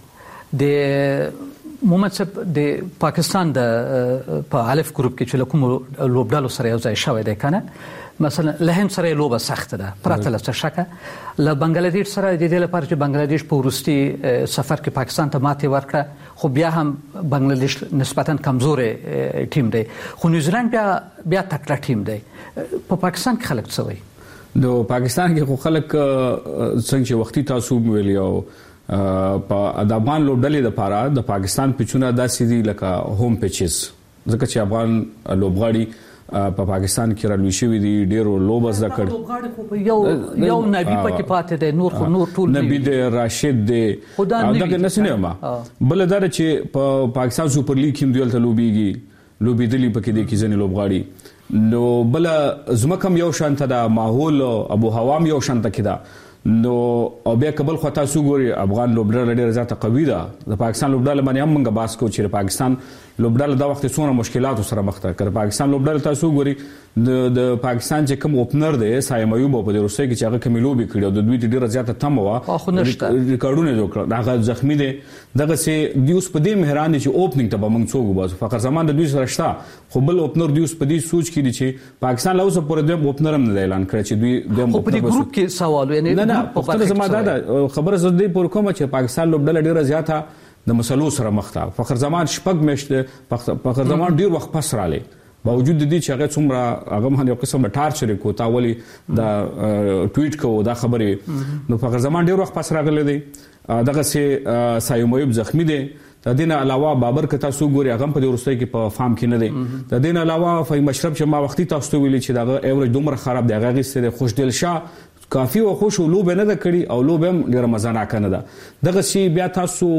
د مومنصب د پاکستان د په الف ګروپ کې چې کوم لوبډالو سره یو ځای شوی دی کنه مثلا لهند سره لوبه سخت ده پرته له شکه له بنگلاديش سره د دې لپاره چې بنگلاديش په ورستي سفر کې پاکستان ته ماتې ورکړه خو بیا هم بنگلاديش نسبتا کمزورې ټیم دی خو نیوزیلند بیا بیا تکړه ټیم دی په پاکستان کې خلک څه وایي نو پاکستان کې خو خلک څنګه وختي تاسو ویل یو په د افغان لوبډلې لپاره د پاکستان پچونه داسې دي لکه هوم پچز ځکه چې افغان لوبغاړي په پاکستان کې رالوي شوی دي ډیرو لوبز د کړ لوبغاړي خو یو یو نبی پکې پاتې دی نور خو نور ټول نبی دی راشد دی دغه نسنه ما بل دا چې په پاکستان سپر لیګ کې دوی ته لوبيږي لوبېدلی پکې دي کې ځنې لوبغاړي نو بل زمکم یو شانته دا ماحول ابو هوا یو شانته کړه نو او بیا قبل خو تاسو ګوري افغان لوبډله ډیره زیاته قوي ده د پاکستان لوبډله باندې هم موږ باس کوو چې پاکستان لوبډله دا وخت څونه مشکلات سره مخ ته کړ پاکستان لوبډله تاسو ګوري د پاکستان چې کوم اوپنر دی سایم ایوب په دې روسي کې چې هغه کمی لوبي کړو د دوی ډیره زیاته تم و ریکارډونه جوړ کړ دا هغه زخمی دی دغه سي دیوس په دې مهران چې اوپننګ ته به موږ څوک وباسو فقر زمان د دوی سره شته خو بل اوپنر دیوس په دې سوچ کې دي چې پاکستان لا اوس پورې د اوپنر هم نه اعلان کړ چې دوی د په دې ګروپ کې سوال یعنی نه نه په خپل زماده ده خبره زه دې پور کوم چې پاکستان لوبډله ډیره زیاته د مسلو سره مخ ته فخر زمان شپږ میشته فخر زمان ډیر وخت پس رااله باوجود د دې چې هغه څومره هغه مهنه یو قسم ټارچر کو تا ولی دا ټویټ کو دا خبره نو فخر زمان ډیر وخت پس راغله دی دغه سي سایمویب زخمی دی د دین علاوه بابر کتا سو ګوري هغه په ورستۍ کې په فارم کې نه دی د دین علاوه فهم مشرب چې ما وختي تاسو ویلي چې دغه ایوریج دومره خراب دی هغه سره خوشدل شاه کافي او خوش لوب نه د کړي او لوب هم ډیر مزه نه کنه ده دغه شی بیا تاسو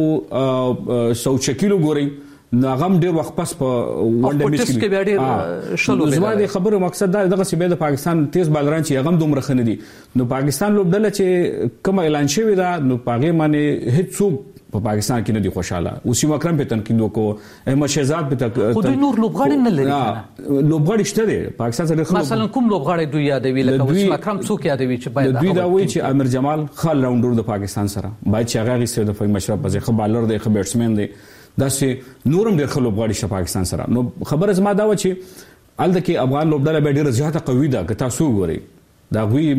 سوچ کیلو ګوري ناغم ډیر وخت پس په ونډه میچ کې بیا ډیر شلو زما د خبرو مقصد دا دغه سی به د پاکستان تیز بالران چې هغه دومره خنه دي نو پاکستان لوبډله چې کوم اعلان شوی دا نو پاګه معنی هیڅ په پاکستان کې نه دي خوشاله وسیم اکرم په تنقید وکړو احمد شهزاد په تنقید خو دوی نور لوبغاړي نه لري لوبغاړي شته دي پاکستان سره مثلا کوم لوبغاړي دوی یادوي لکه وسیم اکرم څوک یادوي چې باید دوی دا وایي چې امیر جمال خال راوندر د پاکستان سره باید چې هغه غي د فهم مشرب په ځخه بالر دی خو بیټسمن دی دا چې نورم ډېر خلک غواړي چې پاکستان سره نو خبره زما دا و چې الته کې افغان لوبډله به ډېر زیاته قوي ده که تاسو ګورئ دا غوي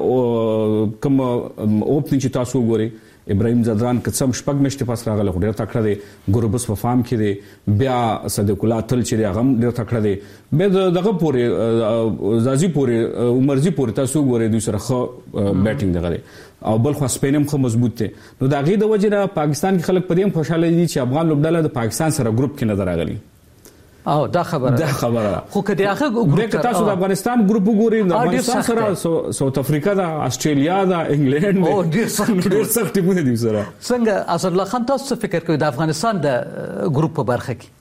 کوم اوپننګ چې تاسو ګورئ ابراهيم زدران قسم شپږ مشته پاس راغله ډېر تکړه دی ګوربس په فارم کې دی بیا صدیق الله تل چې هغه ډېر تکړه دی به دغه پورې زازي پورې عمرزي پورې تاسو ګورئ دوی سره خو بیټینګ دغه او بل خو سپینم خو مضبوط دی نو دا غي د وجه نه پاکستان کې خلک په دې خوشاله دي چې افغان لوبډله د پاکستان سره ګروپ کې نه راغلي او دا خبره دا خبره خو کدی هغه ګروپ تاسو د افغانستان ګروپ وګورئ د افغانستان سره ساوث افریقا دا استرالیا دا انګلند او ډیر سخت ډیر سخت ټیمونه دي سره څنګه اسد الله خان تاسو فکر کوئ د افغانستان د ګروپ په برخه کې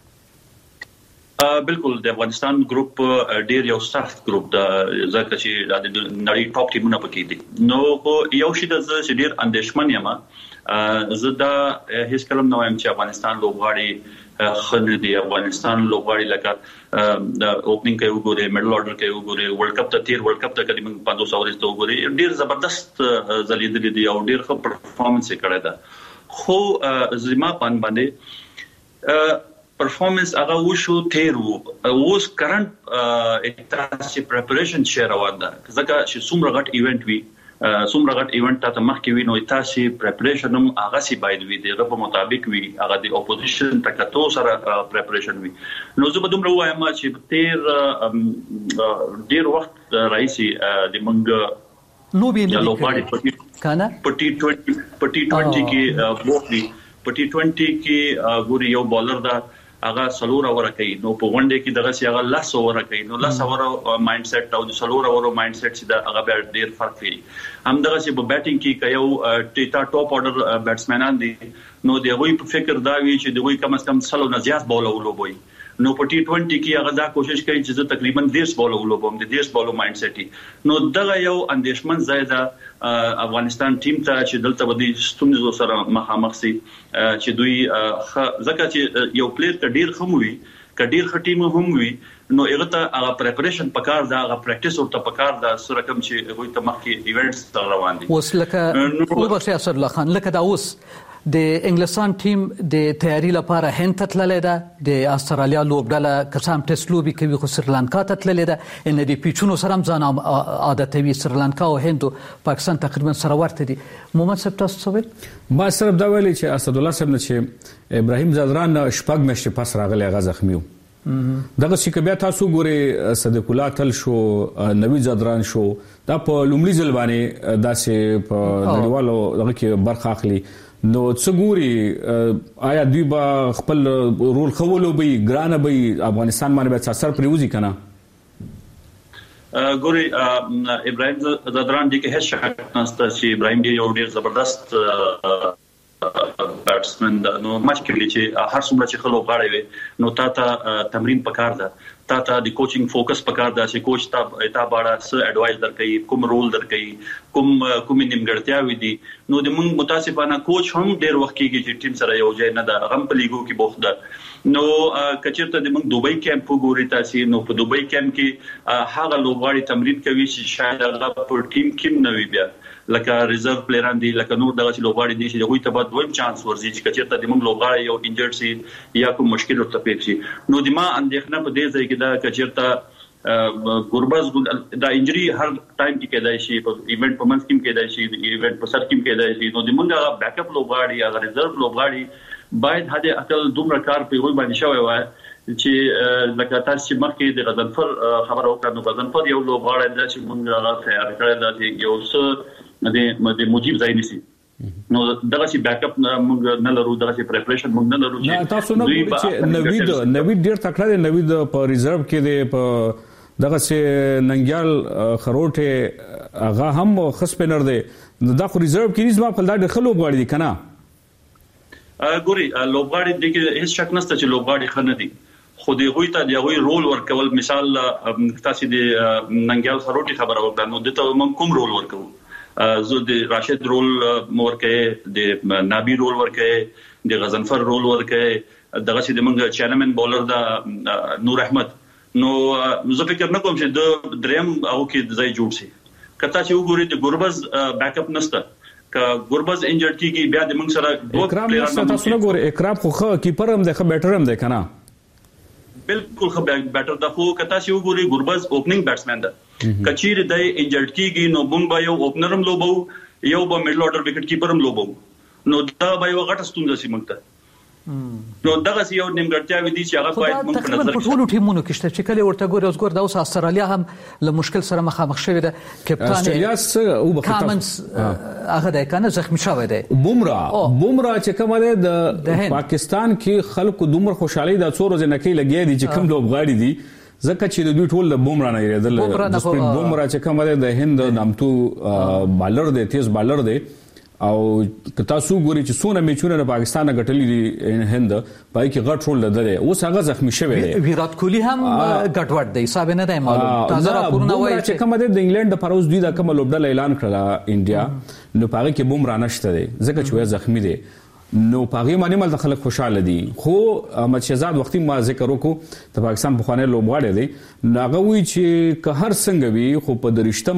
بالکل د افغانستان ګروپ ډیر یو سخت ګروپ دا ځکه چې د نړۍ ټاپ ټیمونه پکې دي نو یو شی د چې ډیر اندېښمن یم زه دا هیڅ کلم نه وایم چې افغانستان لوبغاړي خنه دي افغانستان لوبغاړي لکه د اوپننګ کې وګوري میډل اورډر کې وګوري ورلد کپ ته تیر ورلد کپ ته کډی موږ پنځوس اورز ته وګوري ډیر زبردست زلیدل دي او ډیر ښه پرفارمنس یې کړی دا خو زما پان باندې پرفارمنس هغه وشو تیر وو اوس کرنٹ تاسو پریپریشن شیر روان ده ځکه چې څومره غټ ایونت وی څومره غټ ایونت ته مخکې وی نو تاسو پریپریشن هم هغه سی باید وی دغه په مطابق وی هغه د اپوزیشن تکتو سره پریپریشن وی نو زه به دومره وایم چې تیر ډیر وخت رئیسي د منګ لوبي نه لوباړي کنه پټي ټوئنټي پټي ټوئنټي کې بوخلي پټي ټوئنټي کې ګوري یو بالر دا هغه سلور اور کوي نو په ونډه کې دغه سی هغه لاس اور کوي نو لاس اور مایند سیټ او د سلور اور مایند سیټ چې دا هغه ډیر فرق کوي هم دغه سی په بیټینګ کې کيو ټیټا ټاپ اورډر بیټسمنان دي نو دی غوي په فکر دا وی چې دی غوي کم از کم سلو نه زیات بول ولوبوي نو په ټي ټوئنټي کې هغه دا کوشش کوي چې زه تقریبا دیش بول ولوبم د دیش بول مایند سیټ نو دغه یو اندیشمن زیاده افغانستان ټیم ته چې دلته ودی ستونزو سره مخامخ سي چې دوی ځکه چې یو پلیئر ته ډیر خموي کډیر خټیم هم وي نو هغه ته هغه پریپریشن پکار دا هغه پریکټیس ورته پکار دا سره کوم چې هغه ته مخکې ایونټس روان دي اوس لکه او بس اسد الله خان لکه دا اوس د انګلستان ټیم د تیاری لپاره هند ته تللی ده د استرالیا لوبډله قسم ټیسټ لوبي کوي خو سریلانکا ته تللی ده ان د پیچونو سره هم ځان عادتوي سریلانکا او هند پاکستان تقریبا سره ورته دي محمد صاحب تاسو څه ویل ما صرف دا ویلي چې اسد الله صاحب نه چې ابراهيم زدران شپږ مشته پس راغلی غزخمیو دغه چې بیا تاسو ګوري صدیق الله تل شو نوید زدران شو دا په لومړي ځل باندې داسې په نړیوالو دغه کې برخه اخلي نو څه ګوري آیا دوی به خپل رول خولو به ګرانه به افغانستان باندې به اثر پریوزي کنه ګوري ابراهيم زدران دي کې هیڅ شک نشته چې ابراهيم دی یو ډیر زبردست بیټسمن نو مچ کې چې هر څومره چې خلک غاړي وي نو تا ته تمرین پکار ده تا ته د کوچینګ فوکس پکار ده چې کوچ تا تا باړه څه اډوایس درکړي کوم رول درکړي کوم کوم نیمګړتیاوي دي نو د موږ متاسفانه کوچ هم ډیر وخت کې چې ټیم سره یو ځای نه ده غم په لیګو کې بوخت ده نو کچرته د موږ دوبۍ کیمپ وګوري تاسو نو په دوبۍ کیمپ کې هغه لوبغاړي تمرین کوي چې شاید هغه په ټیم کې نه وي بیا لکه ریزرو پلیران دي لکه نور دغه لوبغاړي دي چې دوی ته بعد دویم چانس ورزي چې کچرته د موږ لوبغاړي یو انجرډ سي یا کوم مشکل ورته پیښ شي نو د ما اندېښنه په دې ځای کې دا کچرته ګوربز دا انجری هر ټایم کې کېدای شي په ایونت په منځ کې کېدای شي ایونت په سر کې کېدای شي نو د موږ بیک اپ لوبغاړي یا ریزرو لوبغاړي باید هدا عقل دومره کار په وای باندې شوی وای چې لکه تاسو چې مخکې د غزنفر خبر او کړو غزنفر یو لوبغاړی دی چې موږ هغه تیار کړی دی یو څه د د موجب ځای نسی نو دغه چې بیک اپ موږ نه لرو دغه چې پریپریشن موږ نه لرو چې تاسو نو چې نوید نوید ډیر تکړه دی نوید په ریزرو کې دی په دغه چې ننګیال خروټه هغه هم خسپنر دی دا خو ریزرو کې نسبه په لاډ خلوب غواړي دي کنه ګوري لوبغاړي د هیڅ شک نشته چې لوبغاړي خنه دي خو دی غوي ته دی غوي رول ورکول مثال تاسو د ننګیال خروټي خبره وکړه نو دته موږ کوم رول ورکو زه د راشد رول ورکه د نابي رول ورکه د غزنفر رول ورکه دغه چې د موږ چانمن بولر دا نور احمد نو زه فکر نه کوم چې د دریم او کې ځای جوړ شي کته چې وګورئ د ګوربز بیک اپ نشته ک ګوربز انجرډ کیږي بیا د موږ سره دوه پلیئر تاسو نه ګورئ اکرام خو خو کیپر هم د خ بیټر هم دی کنه بالکل خو بیټر د خو کته چې وګورئ ګوربز اوپننګ بیټسمن ده کچیر د انجرډ کیږي نو موږ به یو اوپنر هم لوبو یو به میډل اورډر وکټ کیپر هم لوبو نو دا به یو غټه ستونزه سي موږ ته نو دغه یو نیمګړتیا ودی چې هغه باید موږ په نظر کې ټول ټیمونو کې شته چې کله ورته ګوري اوس ګور دا اوس استرالیا هم له مشکل سره مخامخ شوې ده کپتان استرالیا څه او کامنز هغه د کنه زخمی شوی دی بومرا بومرا چې کومه ده د پاکستان کې خلکو دومره خوشحالي د څو ورځې نه کې لګي دي چې کوم لوبغاړي دي ځکه چې د دوی ټول د بومرا نه یریدل بومرا چې کومه ده د هند نامتو بالر دی تیز بالر دی او تاسو ګوري چې څونه میچونه د پاکستان غټلې دي هند پای کې غټ رول لري اوس هغه زخمی شوی دی ویرات کوهلی هم غټوټ دی حساب نه دی معلوم تازه راپورونه وایي چې کومه د انګلند د پروز دوی د کوم لوبډل اعلان کړل انډیا نو پاره کې بومرا نشته دی ځکه چې زخمی دی نو پاغي باندې مل خلک خوشاله دي خو احمد شهزاد وختي ما ذکر وکړو د پاکستان په خوانه لوبغاړي دي ناغه وی چې که هر څنګه وي خو په درشتم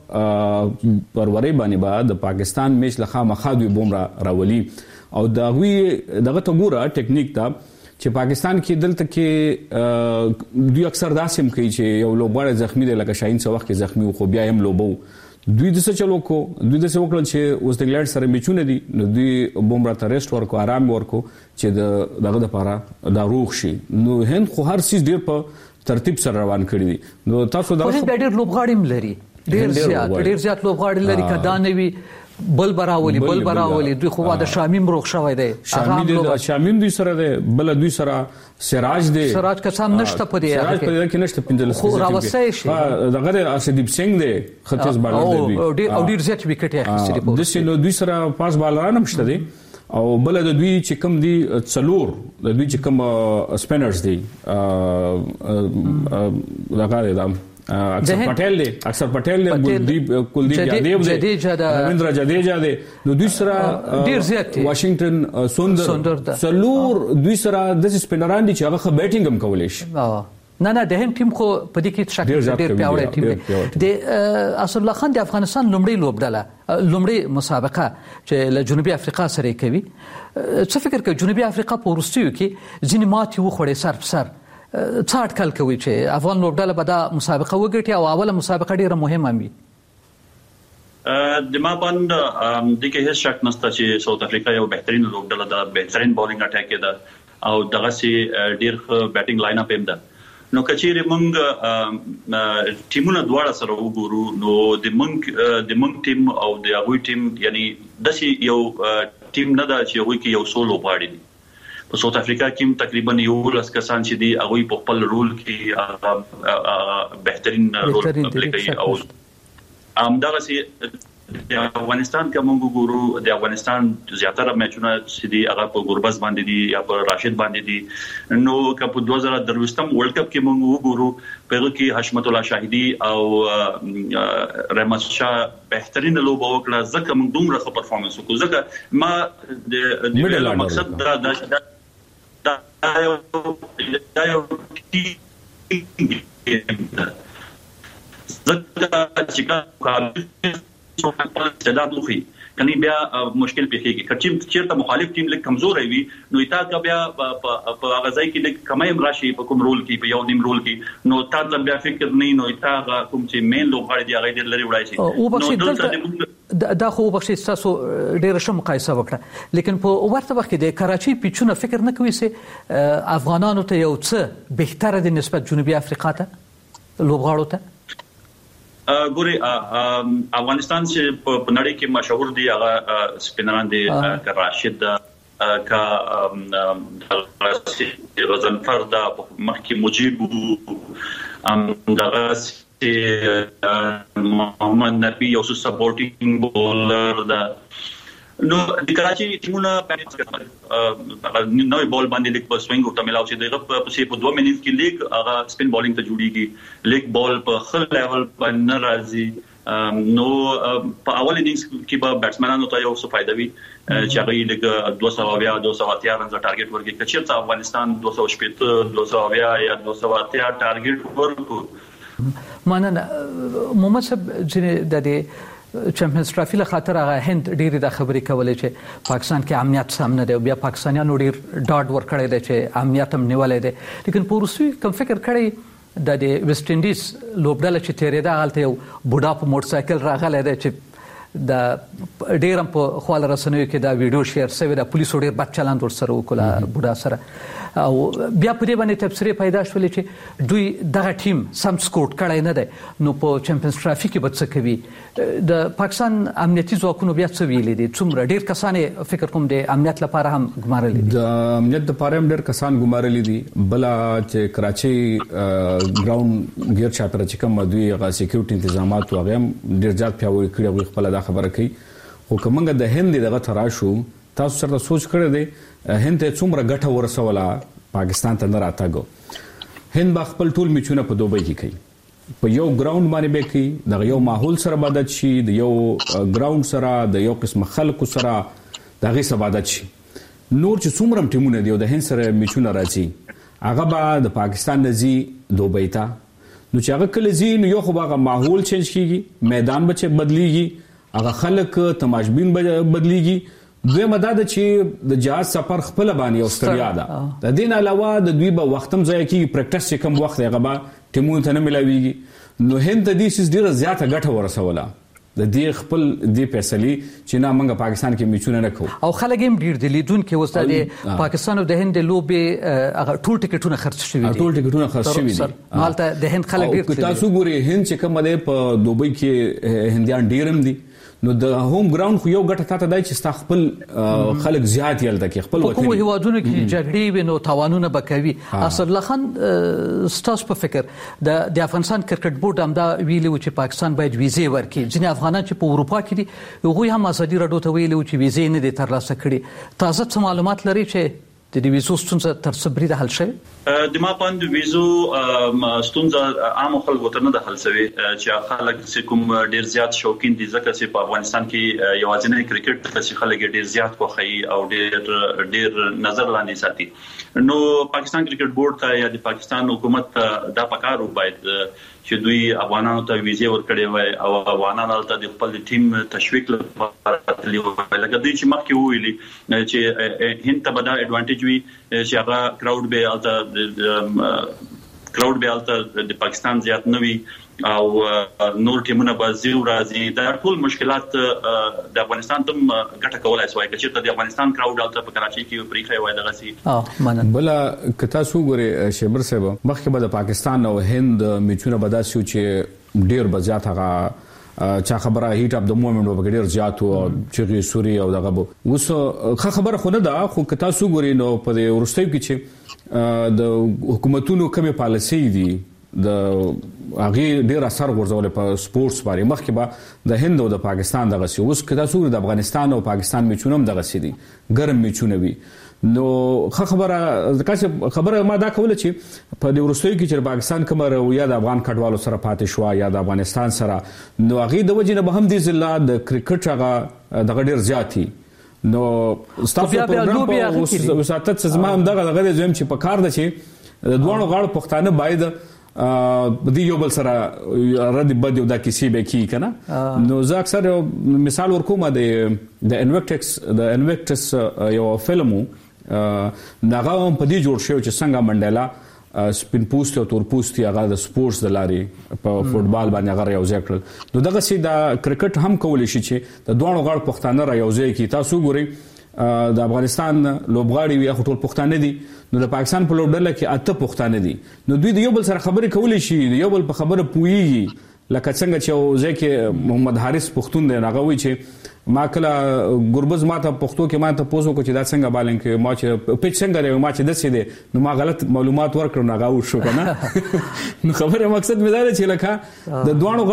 پروري باندې بعد د پاکستان میچ لخوا مخادوي بومرا راولي او دا وی دغه ته ګوره ټیکنیک دا چې پاکستان کې دلته کې دوی اکثر داسم کوي چې یو لوبغاړی زخمی دی لکه شاهین څو وخت کې زخمی خو بیا هم لوبو دوی د څه چلو کو دوی د څه وکړل چې اوس د انګلند سره میچونه دي نو دوی بومرا ته ریسټ ورکو آرام ورکو چې دغه د پاره دا روغ شي نو هند خو هر څه ډیر په ترتیب سره روان کړی دي نو تاسو دا خو ډیر لوبغاړي لري ډیر زیات ډیر زیات لوبغاړي لري کدا نوي بل براولي بل براولي دوی خو د شامیم روغ شوی دی شامیم شامیم دوی سره دی بل دوی سره سراج دی سراج قسم نشته په دې سراج په دې کې نشته پنځل خو راوسای شي دغه اسدیب سنگ دی خطیز بالر دی او ډیر زیات وکټ یې اخیستي په دې نو دوی سره پاس بالران هم شته دي او بل د دوی چې کم دي څلور د دوی چې کم سپینرز دي دغه دی اکثر پټیل دی اکثر پټیل دی کلدیپ کلدیپ یادیو دی رویندر جډیجا دی نو دوی سره ډیر زیات واشنگټن سوندر څلور دوی سره د سپینران دي چې هغه بیټینګ هم کولای شي نه نه د هم ټیم خو په دې کې شک ډیر پیاوړی ټیم دی د اسد الله خان د افغانستان لومړی لوبډله لومړی مسابقه چې له جنوبي افریقا سره کوي څه فکر کوي جنوبي افریقا په ورستیو کې ځینې ماتې وخوړې سر په سر څه اټکل کوي چې افغان لوبډله به دا مسابقه وګټي او اوله مسابقه ډیره مهمه وي د ما باندې د کې هیڅ شک نشته چې ساوث افریقا یو بهترین لوبډله ده بهترین بالینګ اٹیک ده او دغه سي ډیر بیټینګ لاین اپ هم ده. نو کچېره موږ ټیمونه دواړه سره وګورو نو د موږ د موږ ټیم او د هغوی ټیم یعنی د یو ټیم نه دا چې هغوی کې یو سولو غواړي دي. په ساوث افریقا کې تقریبا یو لس کسان چې دي هغوی په خپل رول کې بهترین رول پلی کوي او همدغه سي د افغانستان کوم وګورو د افغانستان زیاتره میچونه چې دي هغه په ګوربز باندې دي یا په راشد باندې دي. نو کپ دوه زره درويشتم ورلد کپ کې موږ وګورو په کې حشمت الله شاهدي او رحمت شاه بهترین لوبه وکړه ځکه موږ دومره ښه پرفورمنس وکړو ځکه ما د ویلو مقصد دا دا دا یو ځکه چې کا استعداد وخی کني بیا مشکل پیخیږي کچیم چیرته مخالف ټیم لیک کمزور وي نو ایتا کا بیا په غزای کې لیک کمایم راشي په کوم رول کې په یو نیم رول کې نو تا بیا فکر نه نو ایتا کوم چې مین لوغړی دی هغه ډیر لري وړای شي. نو دلته دا خو بخښي تاسو ډیر ښه مقایسه وکړه لیکن په ورته وخت کې د کراچي پیچونه فکر نه کوي چې افغانانو ته یو څه بهتره دي نسبت جنوبي افریقا ته لوبغاړو ته. ګوري افغانستان چې په نړۍ کې مشهور دي هغه سپینران دي راشد کا غزنفر دا مخکې مجيب دغه محمد نبی یو سپورټینګ بولر دا. نو د کراچي ټیمونه نوې بال باندې لیک په سوینګ ورته ملاو چې دغه په په دوه منټ کې لیک هغه سپین بالینګ ته جوړیږي لیک بال په خل لیول باندې راځي. نو په اول انینګز کې به بیټسمنانو ته یو څه فائدہ وي چې هغه لیک دوه سوه اویا دوه سوه اتیا رنز ټارګټ ورکړي چې چې افغانستان دوه سوه شپږ دوه سوه اویا یا دوه سوه اتیا ټارګټ ورکړي. مننه محمد صاحب چې د دې چمپیونز ټرافي له خاطر هغه هند ډېری د خبرې کولې چې پاکستان کې امنیت سم نه دی بیا پاکستانیانو ډېر ډاډ ورکړی دی چې امنیت هم نیولې دی لیکن په روسي کوم فکر کړی د ویسټ انډیز لوبډله چې تیرېده هلته یو بوډا په موټر سایکل راغلی دی چې د ډېر هم په خواله رسنیو کې دا ویډیو شیر شوی د پولیسو ډېر بد چلند ورسره وکړه بوډا سره او بیا په دې باندې تبصرې پیدا شولې چې دوی دغه ټیم سم سکوټ کړی نه دی نو په چمپیونز ټرافي کې به څه کوي. د پاکستان امنیتي ځواکونو بیا څه ویلي دي څومره ډېر کسان فکر کوم د امنیت لپاره هم ګمارلي دي. د امنیت لپاره هم ډېر کسان ګمارلي دي بل چې کراچي ګراوند غیر چاپیره چې کوم دوی هغه سکیورټي تنظیمات او هغه ډېر زیات پیاوړي کړي خپل دا خبره کوي خو کومه د هند دغه تراشو تاسو سره سوچ کړی دی هند ته څومره ګټه ورسوله پاکستان ته نه راتګو هند با خپل ټول میچونه په دوبۍ کې کوي په یو ګراوند باندې به کوي د یو ماحول سره عادت شي د یو ګراوند سره د یو قسم خلکو سره دغه سره عادت شي نور چې څومره ټیمونه دی د هند سره میچونه راځي هغه به د پاکستان نزي دوبۍ ته نو چې هغه کله زی نو یو خو هغه ماحول چینج کیږي میدان به چې بدلیږي هغه خلک تماشبین به بدلیږي. دوی مدد چې د جهاز سفر خپل باندې اوستریا ده د دین علاوه د دوی به وختم ځای کې پریکټس چې کم وخت هغه به ټیمونه ته نه ملاويږي نو هند د دې سیس ډیره زیاته ګټه ورسوله د دې خپل د فیصله چې نه موږ پاکستان کې میچونه نه کوو او خلک هم ډیر دي لیدونکو وسته د پاکستان او د هند لوبې هغه ټول ټیکټونه خرڅ شوي دي ټول ټیکټونه خرڅ شوي دي مالته د هند خلک ډیر دي تاسو ګوري هند چې کوم دی په دوبۍ کې هندیان ډیرم دي نو د هوم ګراوند خو یو ګټه تاته دای چې ستا خپل خلک زیات یلته کې خپل وطن کوم هیوادونو کې جګړې وینو تاوانونه بکوي. اسد الله خان ستاسو په فکر د د افغانستان کرکټ بورډ هم دا ویلي و چې پاکستان باید ویزې ورکړي ځینې افغانان چې په اروپا کې دي هغوی هم ازادي راډیو ته ویلي و چې ویزې نه دي ترلاسه کړي. تازه څه معلومات لري چې د دې ویزو ستونزه تر څه بریده حل شوه؟ د ما پاند ویزو ستونزه عام خلکو ته نه د حل شوه چې خلک چې کوم ډیر زیات شوقین دي ځکه چې په افغانستان کې یوازینی کرکټ چې خلک ډیر زیات خوښي او ډیر ډیر نظر لاندې ساتي. نو پاکستان کرکټ بورډ ته یا د پاکستان حکومت ته دا پکارو باید چې دوی افغانانو ته ویزې ورکړي وای او افغانانو ته د خپل ټیم تشویق لپاره تللی وای لکه دوی چې مخکې ویلي چې هند ته به دا اډوانټیج وي چې هغه کراود به الته کراود به البته د پاکستان زیات نوي او نور ټیمونه به زیو راځي دا ټول مشکلات د افغانستان تم ګټه کولای شوی چې د افغانستان کراود البته په کراچي کې پریخه وای دغه سي اه مننه بل کتا سو ګره شیبر صاحب مخکې به د پاکستان او هند میچونه بداسو چې ډیر بزیات هغه چا خبره هیټ اپ د مومنت په ډیر زیات او چې سوري او دغه وس خبره خو نه ده خو کتا سو ګره نو په ورستیو کې چې د حکومتونو کومه پالیسي دي د هغه ډیر اثر ورزول په سپورتس باندې مخکې به د هند او د پاکستان دغه سی اوس کدا سور د افغانستان او پاکستان میچونه هم دغه سی دي ګرم میچونه وي نو خبره ځکه خبره ما دا کوله چې په د ورستیو کې چې پاکستان کومه یا د افغان کډوالو سره پاتې شو یا د افغانستان سره نو هغه د وجې نه به هم دي زله د کرکټ هغه دغه ډیر زیاتی نو ستاسو پروګرام په وساتت زما هم دغه دغه زم چې په کار ده چې د دوه غاړو پښتانه باید ا د یو بل سره رد بد یو د کیسې به کی کنه نو زه اکثر مثال ورکوم د د انویکټکس د انویکټس یو فلمو ناغه هم په دې جوړ شو چې څنګه منډیلا سپین پوسټ او تور پوسټ هغه د سپورتس د لارې په فوتبال باندې هغه یو ځای کړل نو دغه سي د کرکټ هم کول شي چې د دوه غاړو پښتانه را یو ځای کی تاسو ګورئ د افغانستان لوبغاړي وي خو ټول پښتانه دي نو د پاکستان په لوبډله کې اته پښتانه دي نو دوی د یو بل سره خبرې کولې شي یو بل په خبره پويږي لکه څنګه چې ځکه محمد حارث پښتون دی هغه وی چې ما کله ګربز ماته پښتو کې ماته پوسو کو چې دا څنګه بالنګ کې ما چې پچ څنګه لري ما چې دسې دي نو ما غلط معلومات ورکړم نه غاو شو کنه نو خبره مقصد مې دا چې لکه د دوانو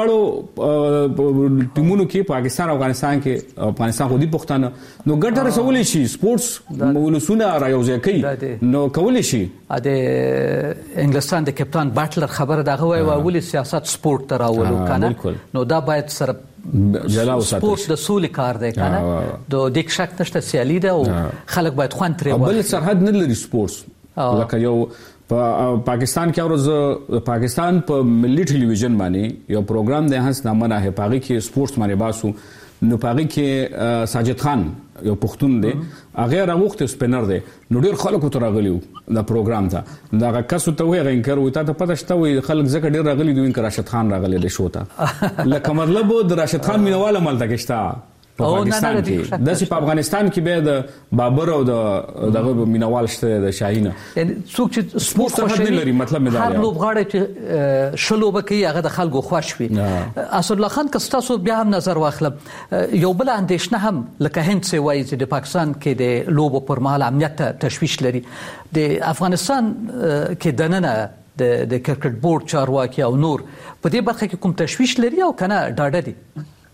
غاړو ټیمونو کې پاکستان او افغانستان کې افغانستان خو دي پښتانه نو ګټه رسولې شي سپورتس مولسونه را یو ځای کوي نو کولې شي د انګلستان د کپتان باټلر خبره دغه وای ولې سیاست سپورت ته راولو کنه نو دا باید سره جلا وساتل سپورت د سولې کار دی کنه د دې شک نشته سیالي ده او خلک باید خوان ترې بل سرحد نه لري سپورتس لکه یو په پاکستان کې اورز پاکستان په ملي ټلویزیون باندې یو پروګرام دی هڅ نامه نه پاغي کې سپورتس باندې باسو نو پاغي کې ساجد خان یو پښتون دی هغه راغوخت سپینر دی نو ډیر خلکو ته راغلیو دا پروګرام ته دا کسو ته وی غینکر وي ته پته شته وي خلک زکه ډیر راغلی دوی انکر راشد خان راغلی دی شو ته لکه مطلب د راشد خان مینواله مل تکشتا په پاکستان کې د سی په افغانستان کې به د بابر او د دغه مینوال شته د شاهینه یعنی څوک چې سپورت خوښ لري مطلب مې دا هر لوبغاړی چې شلو بکې هغه د خلکو خوښ وي اسد الله خان کستاسو بیا هم نظر واخلم یو بل اندیشنه هم لکه هند سی وایي چې د پاکستان کې د لوبو پر مهال امنیت تشویش لري د افغانستان کې دننه د د کرکټ بورډ چارواکي او نور په دې برخه کې کوم تشویش لري او کنه ډاډه دي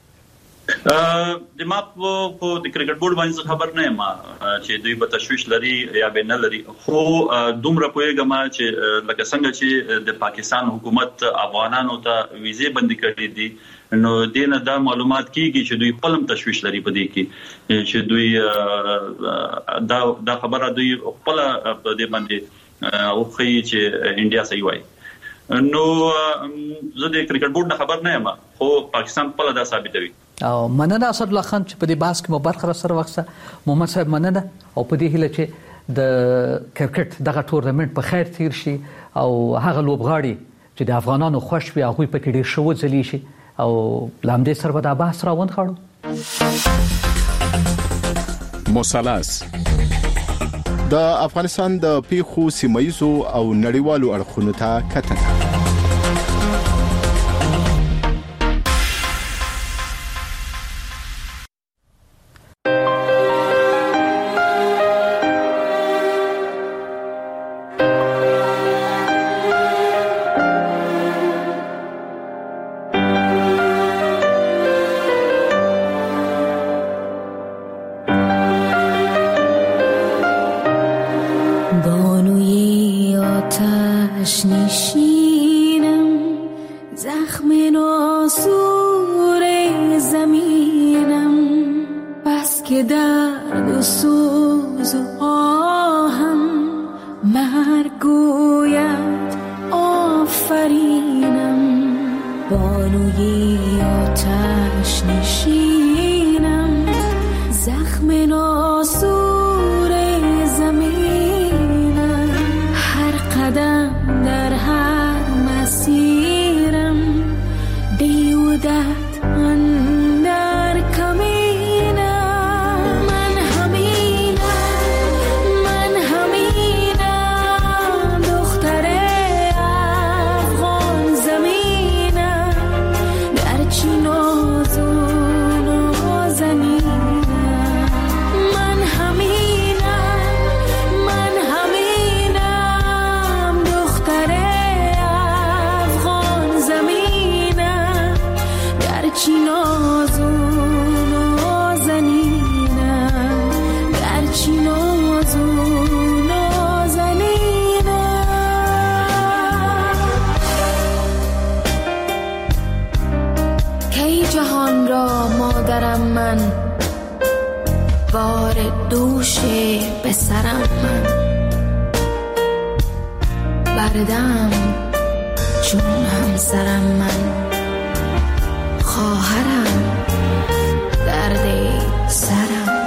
د ما په د کرکټ بورډ باندې خبر نه یم چې دوی به تشویش لري یا به نه لري خو دومره پوهیږم چې لکه څنګه چې د پاکستان حکومت افغانانو ته ویزه بندي کړې دي نو دینه دا معلومات کیږي چې دوی خپل تشویش لري په دې کې چې دوی دا دا خبره دوی خپل په دې باندې او خي چې انډیا صحیح وای نو زه د کرکټ بورډ نه خبر نه یم خو پاکستان خپل دا ثابتوي او مننه اسد الله خان چې په دې باس کې مو برخه سره وخته محمد صاحب مننه او په دې هله چې د کرکټ دغه ټورنمنت په خیر تیر شي او هغه لوبغاړي چې د افغانانو خوش وي هغه په کې ډیر شو ځلی شي او لامدې سره به دا بحث راوند خړو مثلث د افغانستان د پیښو سیمایزو او نړیوالو اړخونو ته کتنه در هر من، بار دوش به سرم من، بردم چون همسرم من، خواهرم درد سرم من.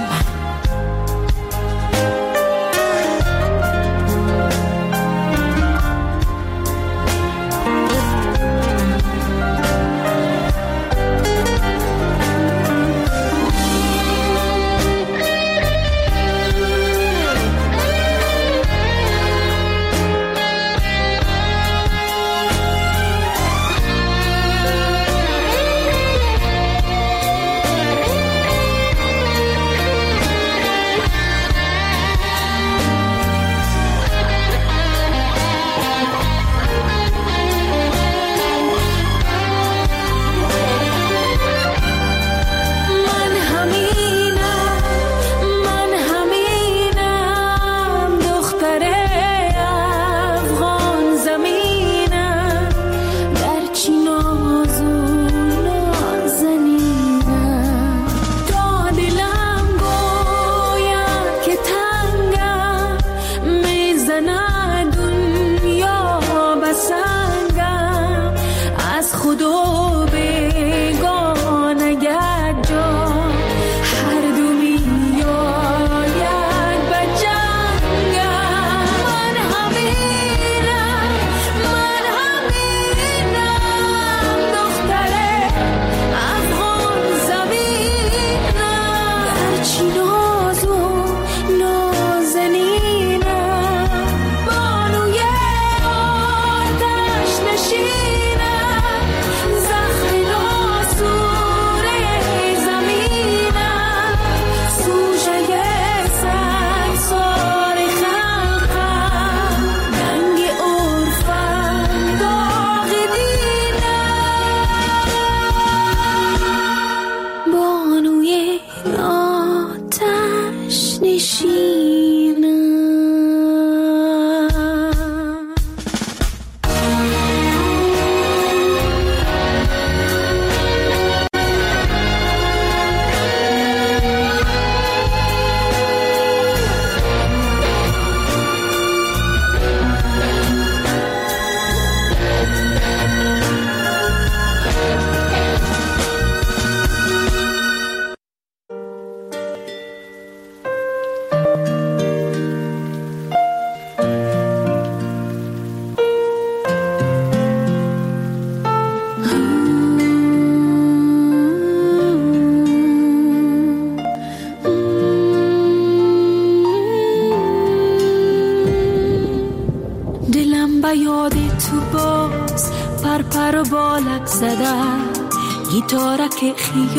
گیتارک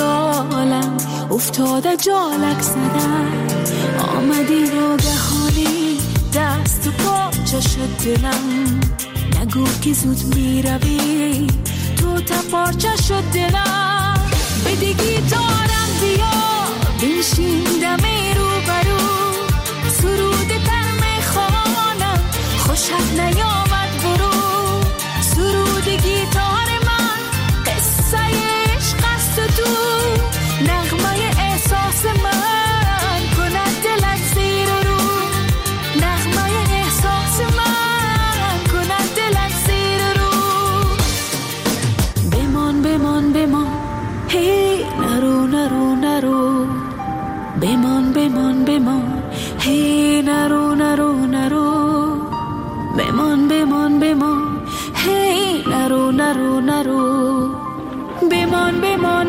خیالم افتاده جالک زدن، آمدی ناگهانی دست و پاچه شد دلم، نگو که زود می روی تو تا پارچه شد دلم، بده گیتارم بیا بنشین دمی رو برو، سرود تر می خوانم خوشت نیامد برو، سرود گیتار من قصه عشق است تو، نغمه احساس من کند دلت زیر رو، نغمه احساس من کند دلت زیر رو، بمان بمان بمان هی نرو نرو نرو، بمان بمان بمان هی نرو نرو نرو، بمان بمان بمان هی نرو نرو نرو، بمان بمان